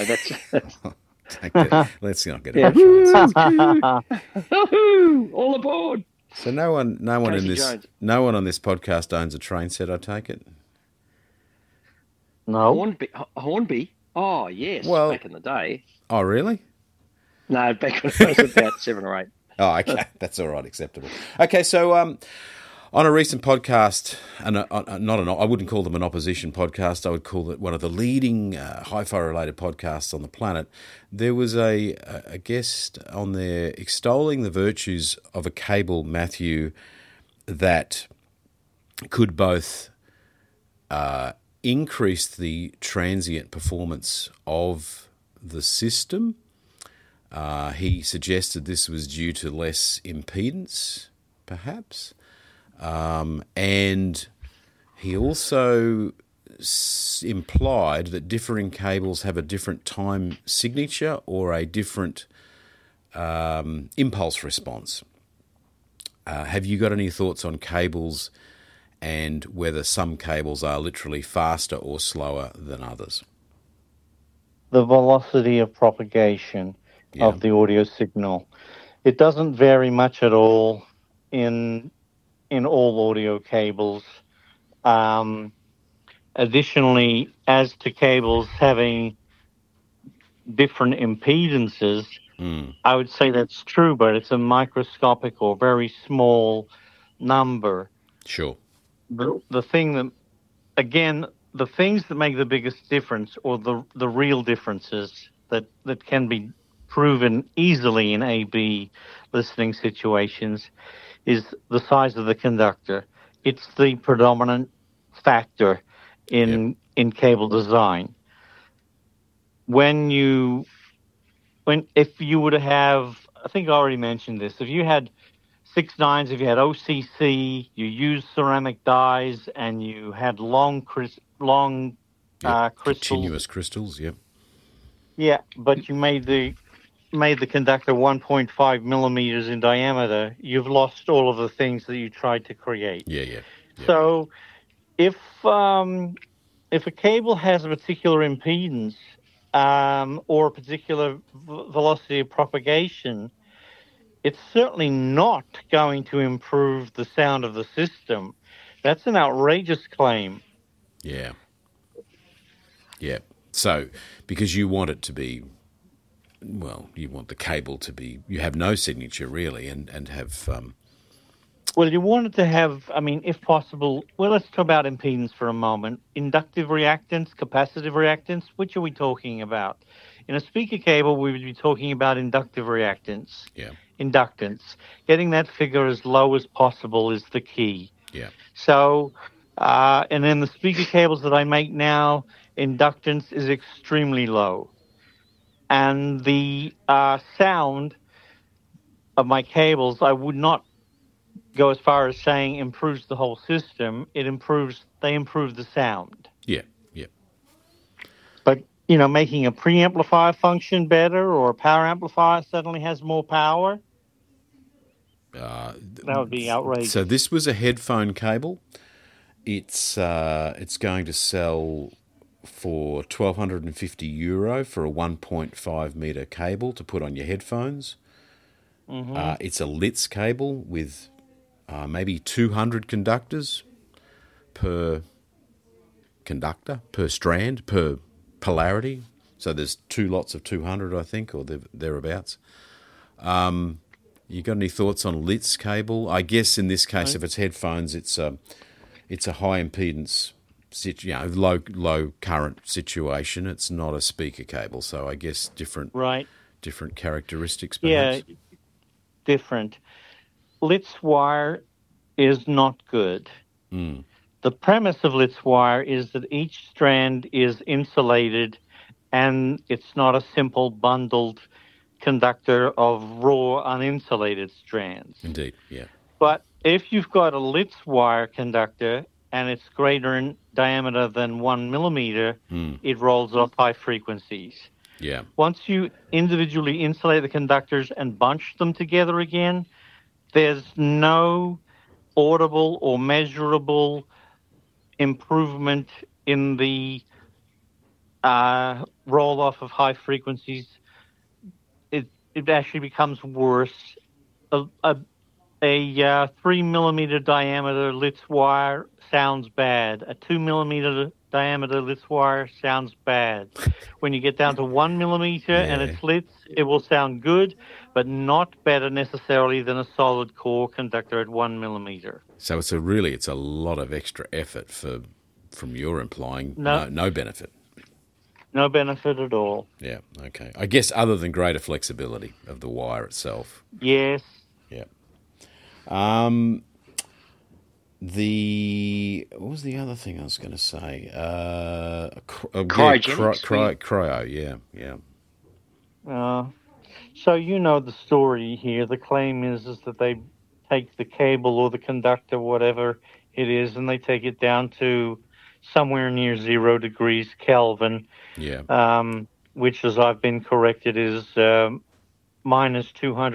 Let's not get into all aboard. So no one on this podcast owns a train set, I take it? No. Hornby? Oh, yes, back in the day. Oh, really? No, back when I was about 7 or 8. Oh, okay. That's all right, acceptable. Okay, so on a recent podcast, and I wouldn't call them an opposition podcast, I would call it one of the leading hi-fi related podcasts on the planet, there was a guest on there extolling the virtues of a cable, Matthew, that could both increase the transient performance of the system. He suggested this was due to less impedance, perhaps. And he also implied that differing cables have a different time signature or a different impulse response. Have you got any thoughts on cables and whether some cables are literally faster or slower than others? The velocity of propagation of the audio signal. It doesn't vary much at all in all audio cables. Additionally, as to cables having different impedances, I would say that's true, but it's a microscopic or very small number. Sure. The thing that, again, the things that make the biggest difference, or the real differences that can be proven easily in A/B listening situations, is the size of the conductor. It's the predominant factor in cable design. If you would have, I think I already mentioned this, if you had 6.9s, if you had OCC, you used ceramic dies, and you had long crystals. Continuous crystals, Yeah, but you made the conductor 1.5 millimeters in diameter, you've lost all of the things that you tried to create. Yeah. So if a cable has a particular impedance or a particular velocity of propagation, it's certainly not going to improve the sound of the system. That's an outrageous claim. Yeah. So, because you want it to be, you want the cable to be, you have no signature really, and have... Well, you want it to have, if possible, let's talk about impedance for a moment. Inductive reactance, capacitive reactance, which are we talking about? In a speaker cable, we would be talking about inductive reactance. Yeah. Inductance. Getting that figure as low as possible is the key. Yeah. So, and then the speaker cables that I make now, inductance is extremely low. And the sound of my cables, I would not go as far as saying improves the whole system. They improve the sound. Yeah, yeah. But, you know, making a preamplifier function better or a power amplifier suddenly has more power, that would be outrageous. So this was a headphone cable. It's going to sell for €1,250 for a 1.5 metre cable to put on your headphones. Mm-hmm. It's a Litz cable with maybe 200 conductors per conductor, per strand, per polarity. So there's 2 lots of 200, I think, or thereabouts. You got any thoughts on Litz cable? I guess in this case, if it's headphones, it's a high impedance, low current situation. It's not a speaker cable, so I guess different characteristics. Perhaps. Yeah, different. Litz wire is not good. Mm. The premise of Litz wire is that each strand is insulated, and it's not a simple bundled conductor of raw uninsulated strands. Indeed, yeah. But if you've got a Litz wire conductor and it's greater in diameter than 1 millimeter, it rolls off high frequencies. Yeah. Once you individually insulate the conductors and bunch them together again, there's no audible or measurable improvement in the roll-off of high frequencies. It actually becomes worse. A 3 millimeter diameter Litz wire sounds bad. A 2 millimeter diameter Litz wire sounds bad. When you get down to 1 millimeter and it's Litz, it will sound good, but not better necessarily than a solid core conductor at 1 millimeter. So it's a lot of extra effort from your implying no benefit. No benefit at all. Yeah, okay. I guess other than greater flexibility of the wire itself. Yes. Yeah. What was the other thing I was going to say? Cryo, yeah. So you know the story here. The claim is that they take the cable or the conductor, whatever it is, and they take it down to somewhere near 0 degrees Kelvin. Yeah. Which, as I've been corrected, is minus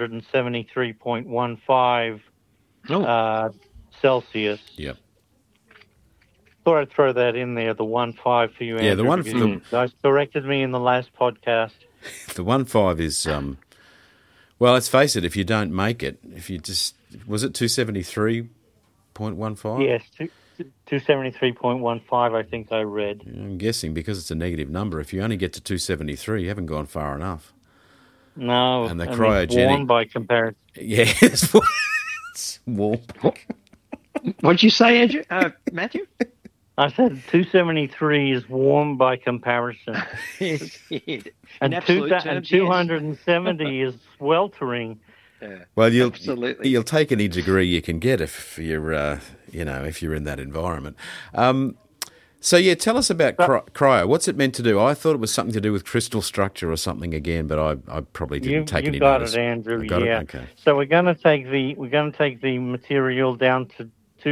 273.15 Celsius. Yep. Thought I'd throw that in there, the 1.5 for you, Andrew. Yeah, the one. You guys corrected me in the last podcast. The 1.5 is well, let's face it. If you don't make it, was it 273.15? Yes, 273.15. I think I read. I'm guessing because it's a negative number. If you only get to 273, you haven't gone far enough. No, and the cryogenic, it's warm by comparison. Yeah, it's warm. What did you say, Andrew? Matthew? I said 273 is warm by comparison. and 270 is sweltering. Yeah, well, you'll take any degree you can get if you're if you're in that environment. So tell us about cryo. What's it meant to do? I thought it was something to do with crystal structure or something again, but I probably didn't take any notice. You got it, Andrew. Got it? Okay. So we're going to take the material down to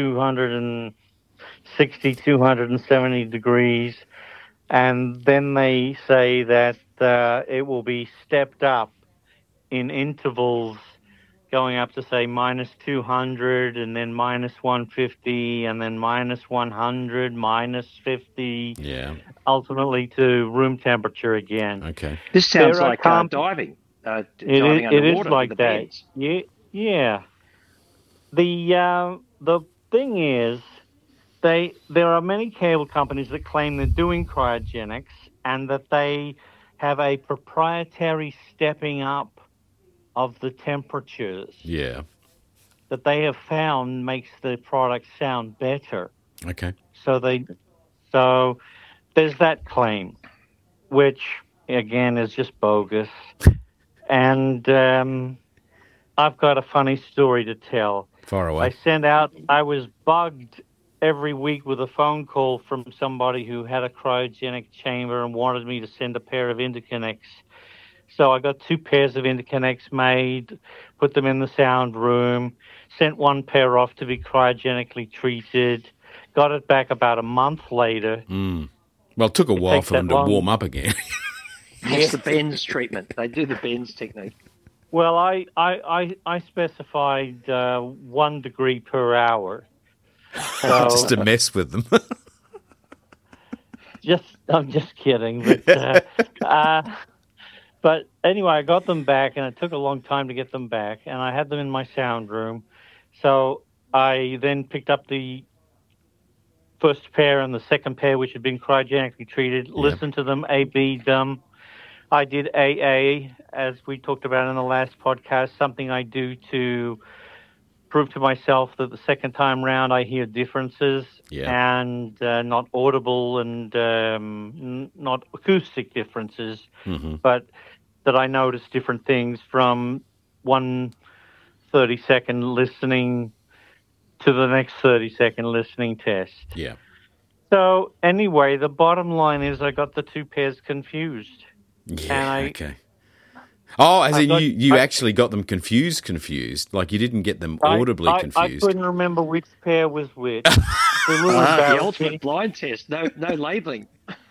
260, 270 degrees, and then they say that it will be stepped up in intervals, going up to, say, minus 200 and then minus 150 and then minus 100, minus 50, ultimately to room temperature again. Okay. This sounds like diving. Diving it is like that. Beds. Yeah. The thing is, there are many cable companies that claim they're doing cryogenics and that they have a proprietary stepping up of the temperatures that they have found makes the product sound better. Okay. So there's that claim, which again is just bogus. And I've got a funny story to tell. Far away. I was bugged every week with a phone call from somebody who had a cryogenic chamber and wanted me to send a pair of interconnects So I got 2 pairs of interconnects made, put them in the sound room, sent 1 pair off to be cryogenically treated, got it back about a month later. Well, it took a while for them to warm up again. It's the Benz treatment. They do the Benz technique. Well, I specified 1 degree per hour. So, Just to mess with them. I'm just kidding. But anyway, I got them back, and it took a long time to get them back, and I had them in my sound room. So I then picked up the first pair and the second pair, which had been cryogenically treated, listened to them, A-B'd them. I did AA, as we talked about in the last podcast, something I do to prove to myself that the second time round I hear differences and not audible and not acoustic differences, but that I notice different things from 1 30-second listening to the next 30-second listening test. Yeah. So anyway, the bottom line is I got the 2 pairs confused. Yeah, okay. Oh, as in you actually got them confused, like you didn't get them audibly confused. I couldn't remember which pair was which. The ultimate blind test, no labelling.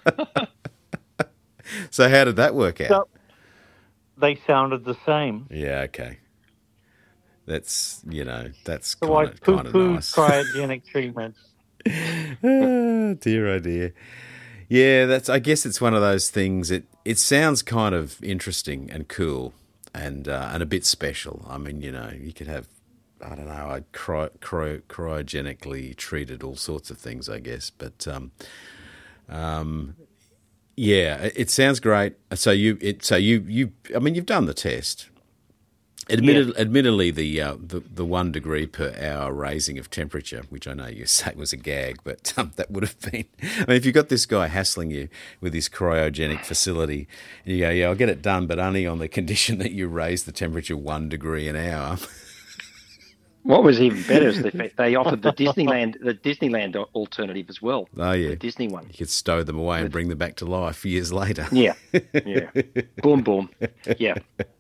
So how did that work out? So, they sounded the same. Yeah, okay. That's so kind of nice. Cryogenic treatments. Oh dear. Yeah, I guess it's one of those things. It sounds kind of interesting and cool and a bit special. I mean, you could have, I don't know, I'd cryogenically treated all sorts of things, I guess. But yeah, it sounds great. So you've done the test. Admittedly, the 1 degree per hour raising of temperature, which I know you say was a gag, but that would have been. I mean, if you've got this guy hassling you with his cryogenic facility, and you go, "Yeah, I'll get it done, but only on the condition that you raise the temperature 1 degree an hour." What was even better is they offered the Disneyland alternative as well. Oh yeah, the Disney one. You could stow them away and bring them back to life years later. Yeah. Boom. Yeah.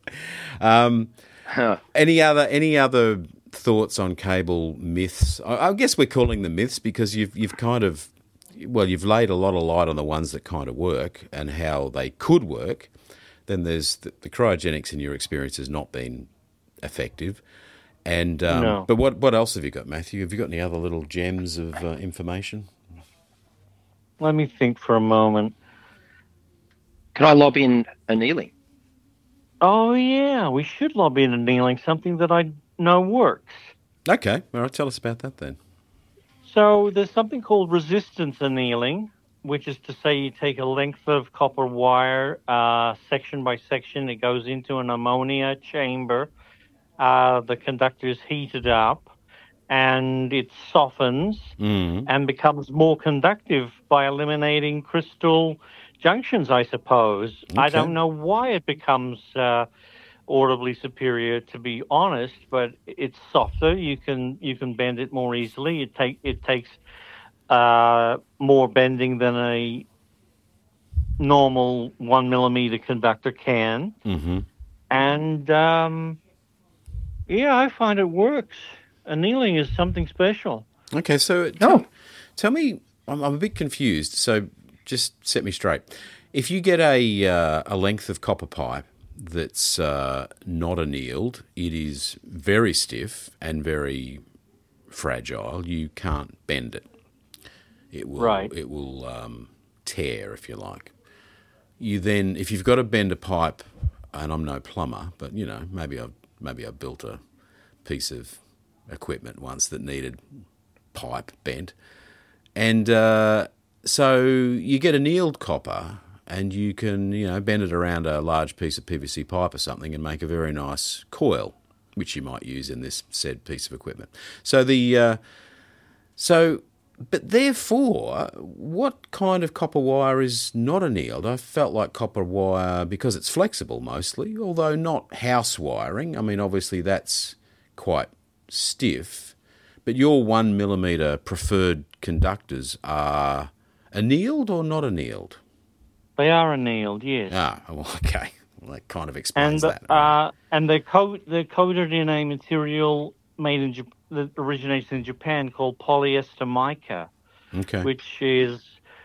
Any other thoughts on cable myths? I guess we're calling them myths because you've laid a lot of light on the ones that kind of work and how they could work. Then there's the cryogenics in your experience has not been effective. And no. But what else have you got, Matthew? Have you got any other little gems of information? Let me think for a moment. Can I lob in annealing? Oh, yeah, we should lob in annealing, something that I know works. Okay, all right, tell us about that then. So there's something called resistance annealing, which is to say you take a length of copper wire, section by section, it goes into an ammonia chamber, the conductor is heated up, and it softens and becomes more conductive by eliminating crystal junctions, I suppose. Okay. I don't know why it becomes audibly superior, to be honest, but it's softer. You can bend it more easily. It takes more bending than a normal 1 millimeter conductor can. Mm-hmm. And I find it works. Annealing is something special. Okay, so tell me, I'm a bit confused. So just set me straight. If you get a length of copper pipe that's not annealed, it is very stiff and very fragile. You can't bend it. It will tear, if you like. You then, if you've got to bend a pipe, and I'm no plumber, but maybe I've built a piece of equipment once that needed pipe bent, and so you get annealed copper, and you can bend it around a large piece of PVC pipe or something and make a very nice coil, which you might use in this said piece of equipment. But therefore, what kind of copper wire is not annealed? I felt like copper wire, because it's flexible mostly, although not house wiring. I mean, obviously that's quite stiff. But your 1 millimeter preferred conductors are annealed or not annealed? They are annealed, yes. Ah, well, okay. Well, kind of explains and that. Right? they're coated in a material made in that originates in Japan called polyester mica, Okay. which is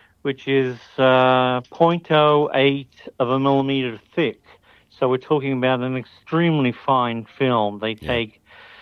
zero point zero 0.08 of a millimeter thick. So we're talking about an extremely fine film. They take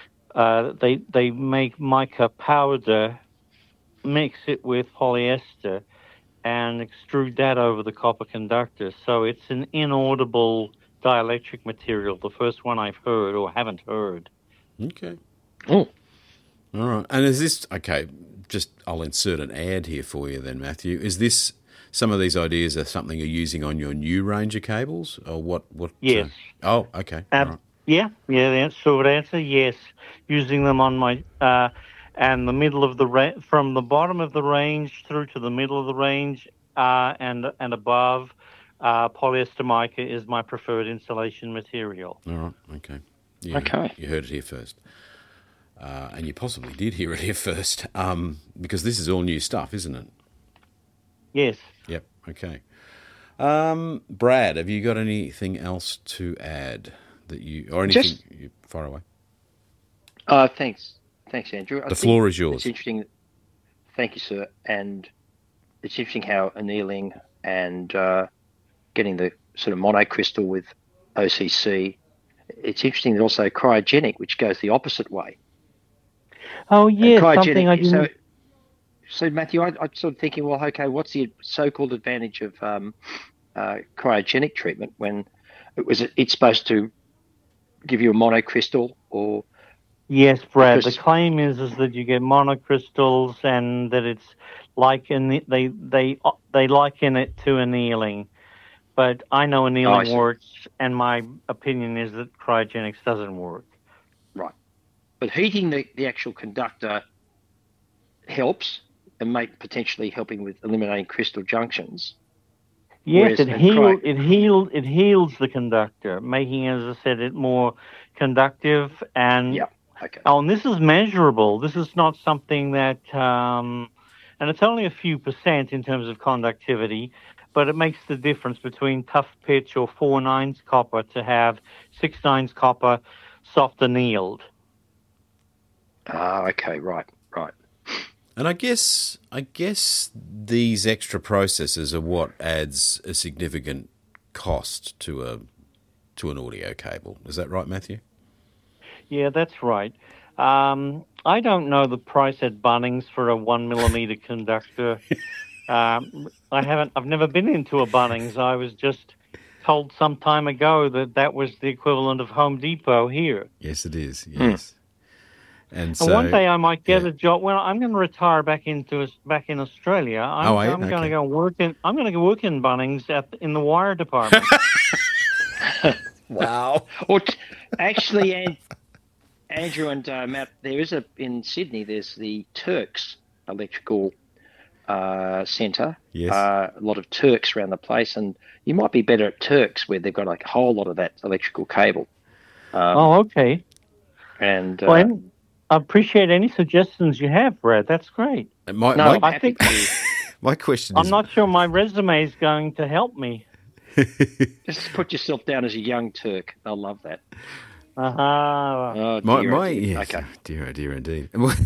they make mica powder, mix it with polyester, and extrude that over the copper conductor. So it's an inaudible dielectric material, the first one I've heard or haven't heard. Okay. Oh, All right. And is this, okay, just I'll insert an ad here for you then, Matthew. Is this, some of these ideas are something you're using on your new range of cables? Or what? Yes. Oh, okay. All right. Yeah, the short answer, yes. Using them on my, and the middle of from the bottom of the range through to the middle of the range and above, polyester mica is my preferred insulation material. All right, okay. Okay. You heard it here first. And you possibly did hear it here first, because this is all new stuff, isn't it? Yes. Yep, okay. Brad, have you got anything else to add or anything you far away? Thanks, Andrew. The floor is yours. It's interesting. Thank you, sir. And it's interesting how annealing and getting the sort of monocrystal with OCC. It's interesting that also cryogenic, which goes the opposite way. Oh, yes, something I didn't... So Matthew, I'm sort of thinking, well, okay, what's the so-called advantage of cryogenic treatment when it's supposed to give you a monocrystal or... Yes, Brad. The claim is that you get monocrystals and that it's like they liken it to annealing, but I know annealing works, and my opinion is that cryogenics doesn't work. Right, but heating the actual conductor helps and potentially helping with eliminating crystal junctions. Yes, it heals the conductor, making, as I said, it more conductive and. Yeah. Okay. Oh, and this is measurable. This is not something that, and it's only a few percent in terms of conductivity, but it makes the difference between tough pitch or 4/9 copper to have 6/9 copper soft annealed. Okay, right. And I guess these extra processes are what adds a significant cost to an audio cable. Is that right, Matthew? Yeah, that's right. I don't know the price at Bunnings for a 1 millimeter conductor. I've never been into a Bunnings. I was just told some time ago that was the equivalent of Home Depot here. Yes, it is. Yes. And so one day I might get a job. Well, I'm going to retire back in Australia. I'm going to go work in. I'm going to go work in Bunnings in the wire department. Wow. Well, actually, Andrew and Matt, there is in Sydney. There's the Turks Electrical Centre. Yes. A lot of Turks around the place, and you might be better at Turks, where they've got like a whole lot of that electrical cable. Okay. And I appreciate any suggestions you have, Brad. That's great. I think my question is... I'm not sure my resume is going to help me. Just put yourself down as a young Turk. They'll love that. Uh-huh. Oh, yes, okay. Dear indeed.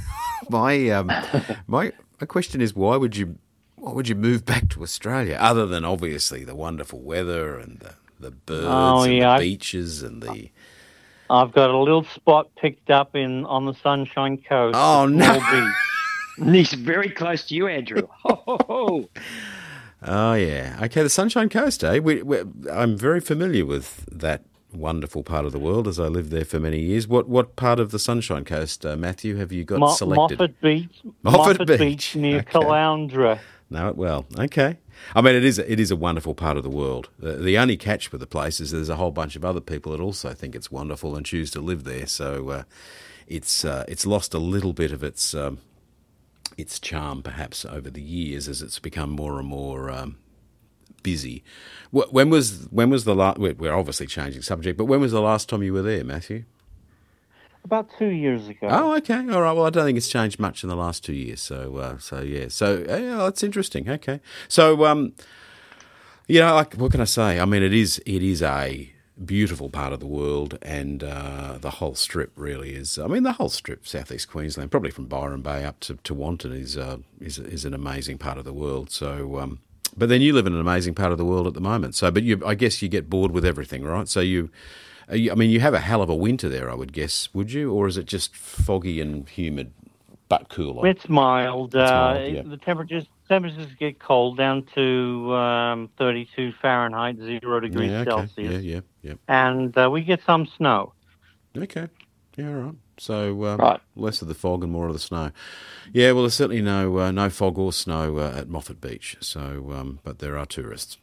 My question is, why would you move back to Australia, other than obviously the wonderful weather and the birds and the beaches and the... I've got a little spot picked up on the Sunshine Coast. Oh, no. He's very close to you, Andrew. Ho, ho, ho. Oh, yeah. Okay, the Sunshine Coast, eh? I'm very familiar with that wonderful part of the world, as I lived there for many years. What part of the Sunshine Coast, Matthew, have you got selected? Moffat Beach near Caloundra. Know it well. Okay. I mean, it is a wonderful part of the world. The only catch with the place is there's a whole bunch of other people that also think it's wonderful and choose to live there. So it's lost a little bit of its charm, perhaps, over the years as it's become more and more busy. When was the last? We're obviously changing subject, but when was the last time you were there, Matthew? About 2 years ago. Oh, okay. All right. Well, I don't think it's changed much in the last 2 years. So yeah. So yeah, that's interesting. Okay. So what can I say? I mean, it is beautiful part of the world, and the whole strip really is. I mean, the whole strip, southeast Queensland, probably from Byron Bay up to Wanton, is an amazing part of the world. So, but then you live in an amazing part of the world at the moment. So, but I guess you get bored with everything, right? So you have a hell of a winter there, I would guess, would you? Or is it just foggy and humid, but cooler? It's mild. Yeah. The temperatures get cold down to 32 Fahrenheit, 0 degrees Celsius. Yeah. And we get some snow. Okay. Yeah, all right. So Right. less of the fog and more of the snow. Yeah, well, there's certainly no fog or snow at Moffat Beach. So, but there are tourists.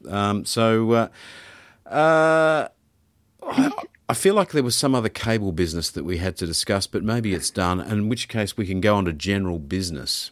I feel like there was some other cable business that we had to discuss, but maybe it's done, in which case we can go on to general business.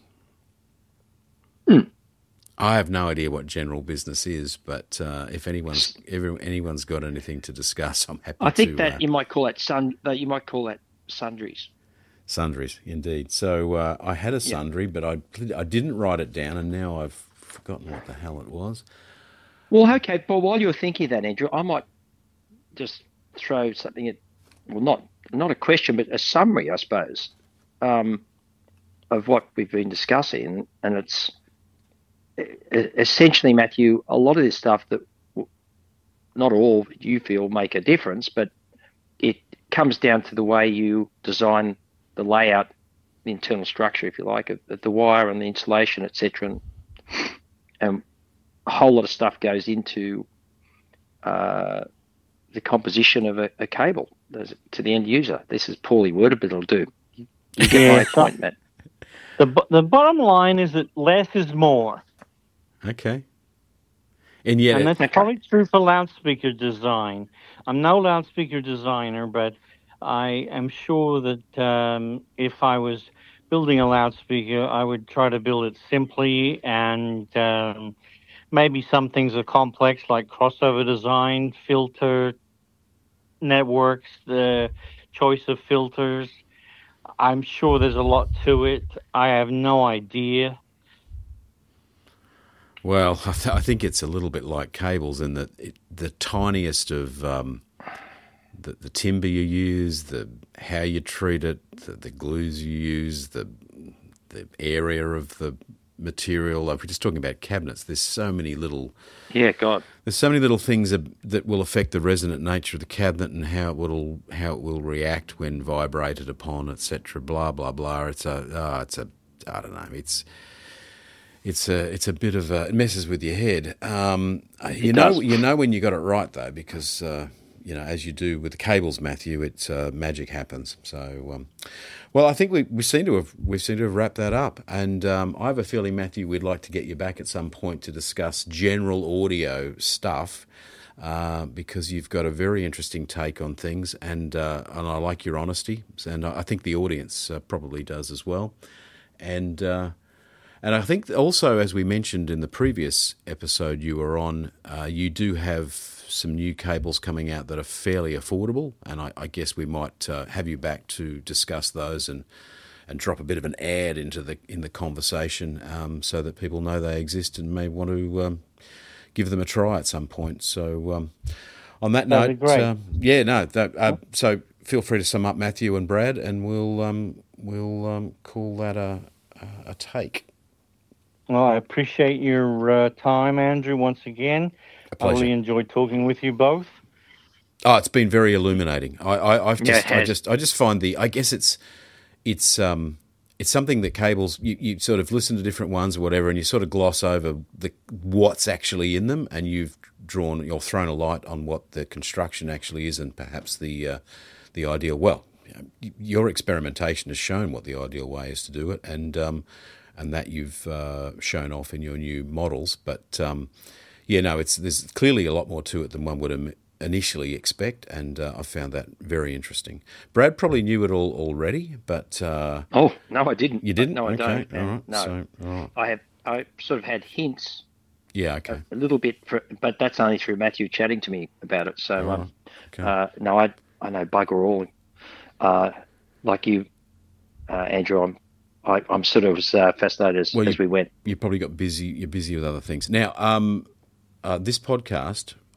I have no idea what general business is, but if anyone's got anything to discuss, I'm happy to. I think that you might call that sundries. Sundries, indeed. So I had a sundry, but I didn't write it down, and now I've forgotten what the hell it was. Well, okay, but while you're thinking of that, Andrew, I might just throw something at, well, not a question, but a summary, I suppose, of what we've been discussing, and it's essentially, Matthew, a lot of this stuff that not all you feel make a difference, but it comes down to the way you design the layout, the internal structure, if you like, of the wire and the insulation, etc. And a whole lot of stuff goes into the composition of a cable to the end user. This is poorly worded, but it'll do. You get my point, Matt. The bottom line is that less is more. Okay. And that's probably true for loudspeaker design. I'm no loudspeaker designer, but I am sure that if I was building a loudspeaker, I would try to build it simply, and maybe some things are complex, like crossover design, filter networks, the choice of filters. I'm sure there's a lot to it. I have no idea. Well, I think it's a little bit like cables in that the tiniest of the timber you use, how you treat it, the glues you use, the area of the material. Like we're just talking about cabinets. There's so many little There's so many little things that will affect the resonant nature of the cabinet and how it will react when vibrated upon, etc. Blah blah blah. It's a I don't know. It's a bit of it messes with your head. You know when you got it right though, because as you do with the cables, Matthew, it's magic happens. So, well, I think we seem to have wrapped that up, and I have a feeling, Matthew, we'd like to get you back at some point to discuss general audio stuff, because you've got a very interesting take on things, and I like your honesty, and I think the audience probably does as well, and I think also, as we mentioned in the previous episode you were on, you do have some new cables coming out that are fairly affordable, and I guess we might have you back to discuss those and drop a bit of an ad in the conversation, so that people know they exist and may want to give them a try at some point. So on that note, so feel free to sum up, Matthew and Brad, and we'll call that a take. Well, I appreciate your time, Andrew, once again. I really enjoyed talking with you both. Oh, it's been very illuminating. I just find I guess it's something that cables you sort of listen to different ones or whatever, and you sort of gloss over what's actually in them, and you're thrown a light on what the construction actually is, and perhaps the ideal. Well, your experimentation has shown what the ideal way is to do it, and that you've shown off in your new models. But there's clearly a lot more to it than one would initially expect, and I found that very interesting. Brad probably knew it all already, but oh no, I didn't. You didn't? No, I don't. All right. No, so, all right. I sort of had hints. Yeah, okay. A little bit, but that's only through Matthew chatting to me about it. So okay. No, I know bugger all. Like you, Andrew, I'm sort of fascinated as we went. You probably got busy. You're busy with other things now. This podcast,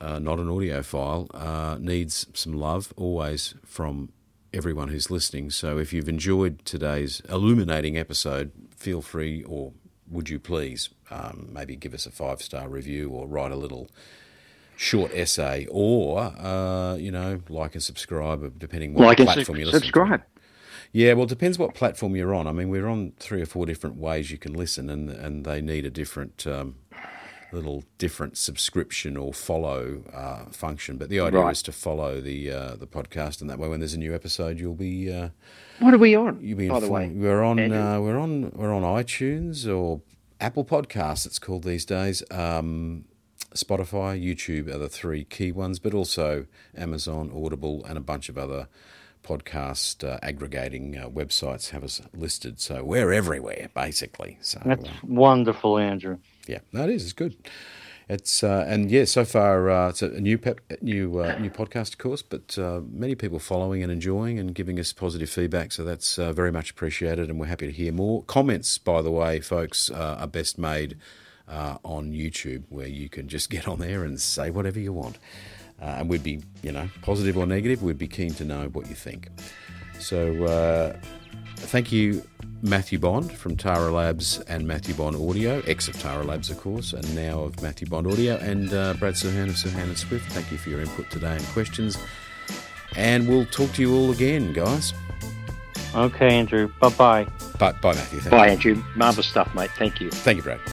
not an audiophile, needs some love always from everyone who's listening. So if you've enjoyed today's illuminating episode, feel free, or would you please, maybe give us a 5-star review or write a little short essay, or like and subscribe, depending what platform you're listening subscribe. to. Yeah, well, it depends what platform you're on. I mean, we're on 3 or 4 different ways you can listen, and they need a different little different subscription or follow function. But the idea is to follow the podcast, and that way, when there's a new episode, you'll be. What are we on? You'll be by the way, we're on iTunes or Apple Podcasts. It's called these days. Spotify, YouTube are the 3 key ones, but also Amazon, Audible, and a bunch of other podcast aggregating websites have us listed. So we're everywhere, basically. So that's wonderful, Andrew. Yeah, no, it is. It's good. It's so far it's a new podcast, of course, but many people following and enjoying and giving us positive feedback. So that's very much appreciated, and we're happy to hear more. Comments, by the way, folks, are best made on YouTube, where you can just get on there and say whatever you want. And we'd be, positive or negative, we'd be keen to know what you think. So thank you, Matthew Bond from Tara Labs and Matthew Bond Audio, ex of Tara Labs, of course, and now of Matthew Bond Audio, and Brad Serhan of Serhan & Swift. Thank you for your input today and questions. And we'll talk to you all again, guys. Okay, Andrew. Bye-bye. Bye, Matthew. Bye, Andrew. Marvellous stuff, mate. Thank you. Thank you, Brad.